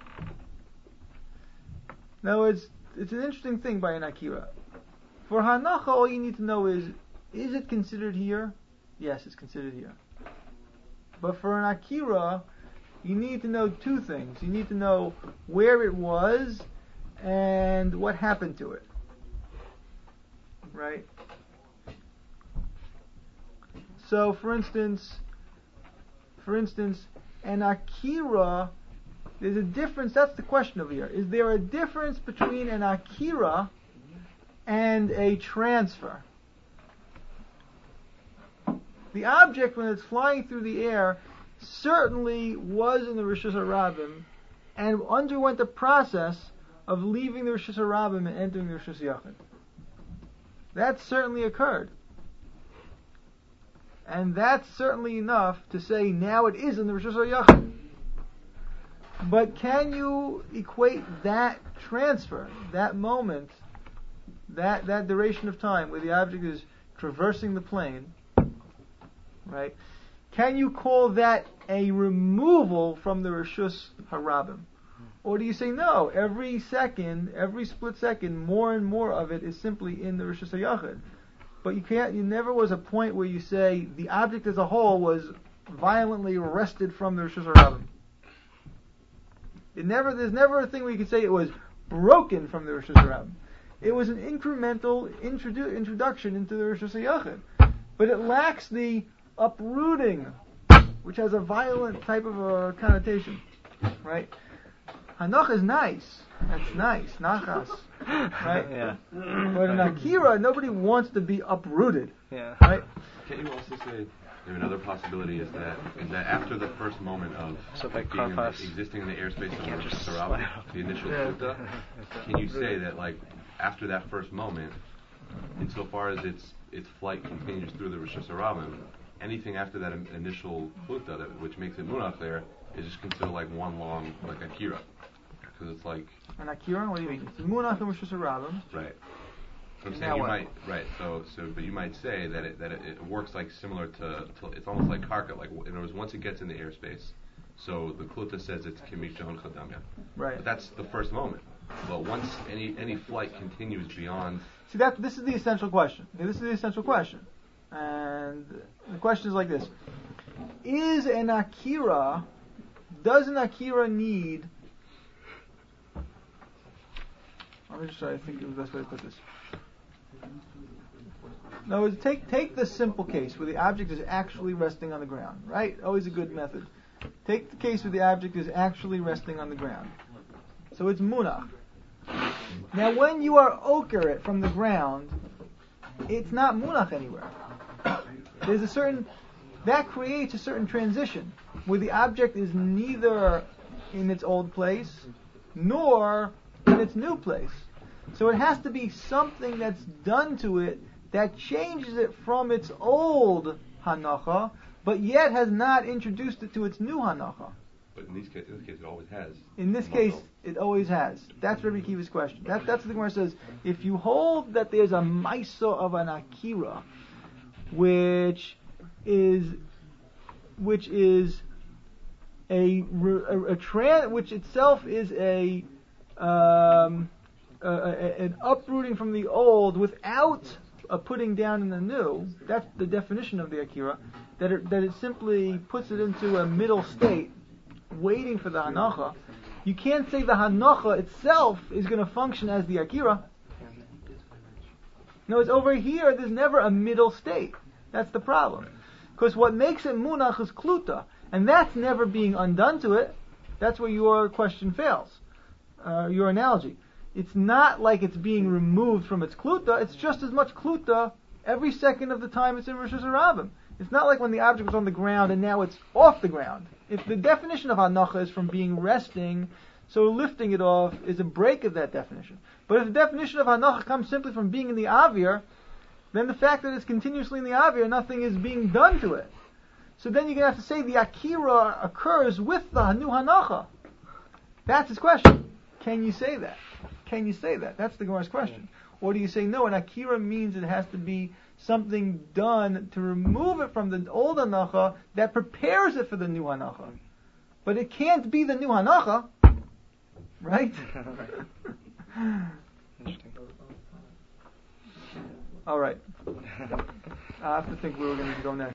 [SPEAKER 2] Now it's it's an interesting thing by an Akira. For Hanacha, all you need to know is, is it considered here? Yes, it's considered here. But for an Akira, you need to know two things. You need to know where it was and what happened to it. Right? So, for instance, for instance, an Akira, there's a difference, that's the question over here. Is there a difference between an Akira and a transfer? The object, when it's flying through the air, certainly was in the Rosh Hashanah and underwent the process of leaving the Rosh Hashanah and entering the Rosh Hashanah. That certainly occurred. And that's certainly enough to say now it is in the Rosh Hashanah. But can you equate that transfer, that moment, that that duration of time where the object is traversing the plane, right? Can you call that a removal from the Rishus Harabim? Or do you say no? Every second, every split second, more and more of it is simply in the Rosh Hashanah. But you can't. You never was a point where you say the object as a whole was violently wrested from the Rosh Hashanah. It never. There's never a thing where you could say it was broken from the Rosh Hashanah. It was an incremental introdu- introduction into the Rosh Hashanah, but it lacks the uprooting, which has a violent type of a connotation, right? Hanoch is nice. That's nice. Nachas. Right?
[SPEAKER 7] Yeah.
[SPEAKER 2] But in Akira, nobody wants to be uprooted.
[SPEAKER 7] Yeah.
[SPEAKER 2] Right?
[SPEAKER 3] Can you also say maybe another possibility is that is that after the first moment of
[SPEAKER 7] So if I
[SPEAKER 3] being in the,
[SPEAKER 7] cross-
[SPEAKER 3] existing in the airspace of
[SPEAKER 7] can't
[SPEAKER 3] Rosh
[SPEAKER 7] just
[SPEAKER 3] Hashanah,
[SPEAKER 7] slide
[SPEAKER 3] the initial
[SPEAKER 2] Yeah.
[SPEAKER 3] Kuta, can you say that like after that first moment, insofar as its its flight continues through the Rosh Hashanah, anything after that in- initial Kuta, that which makes it Munach there, is just considered like one long like Akira. Because it's like
[SPEAKER 2] And Akira, what do you mean? It's Munach and Rosh Hashanah.
[SPEAKER 3] right. So I'm
[SPEAKER 2] Now
[SPEAKER 3] saying you
[SPEAKER 2] what?
[SPEAKER 3] might right. So so but you might say that it that it, it works like similar to, to it's almost like karka. Like in other words, once it gets in the airspace, so the kluta says it's kimishon chadamya.
[SPEAKER 2] Right.
[SPEAKER 3] But that's the first moment. But once any any flight continues beyond,
[SPEAKER 2] See, that this is the essential question. Okay, this is the essential question. And the question is like this. Is an Akira, does an Akira need, let me just try to think of the best way to put this. No, take take the simple case where the object is actually resting on the ground, right? Always a good method. Take the case where the object is actually resting on the ground. So it's munach. Now when you are oker it from the ground, it's not munach anywhere. There's a certain, that creates a certain transition where the object is neither in its old place nor in its new place. So it has to be something that's done to it that changes it from its old hanacha, but yet has not introduced it to its new hanacha.
[SPEAKER 3] but in these case, in this case, it always has.
[SPEAKER 2] In this case, it always has. That's Rabbi Akiva's question. That, that's what the Gemara says. If you hold that there's a maisa of an akira, which is, which is a, a, a tran, which itself is a, um, a, a, an uprooting from the old without a putting down in the new. That's the definition of the akira. That it, that it simply puts it into a middle state, waiting for the hanacha. You can't say the hanacha itself is going to function as the akira. No, it's over here. There's never a middle state. That's the problem. Because what makes it munach is kluta, and that's never being undone to it. That's where your question fails. Uh, your analogy. It's not like it's being removed from its kluta. It's just as much kluta every second of the time it's in Rosh Hashanah. It's not like when the object was on the ground and now it's off the ground. If the definition of hanacha is from being resting, so lifting it off is a break of that definition. But if the definition of hanacha comes simply from being in the avir, then the fact that it's continuously in the avir, nothing is being done to it. So then you're going to have to say the akira occurs with the new hanacha. That's his question. Can you say that? Can you say that? That's the Gemara's question. Or do you say no, an akira means it has to be something done to remove it from the old hanacha that prepares it for the new hanacha. But it can't be the new hanacha, right?
[SPEAKER 7] Interesting.
[SPEAKER 2] All right. I have to think where we're going to go next.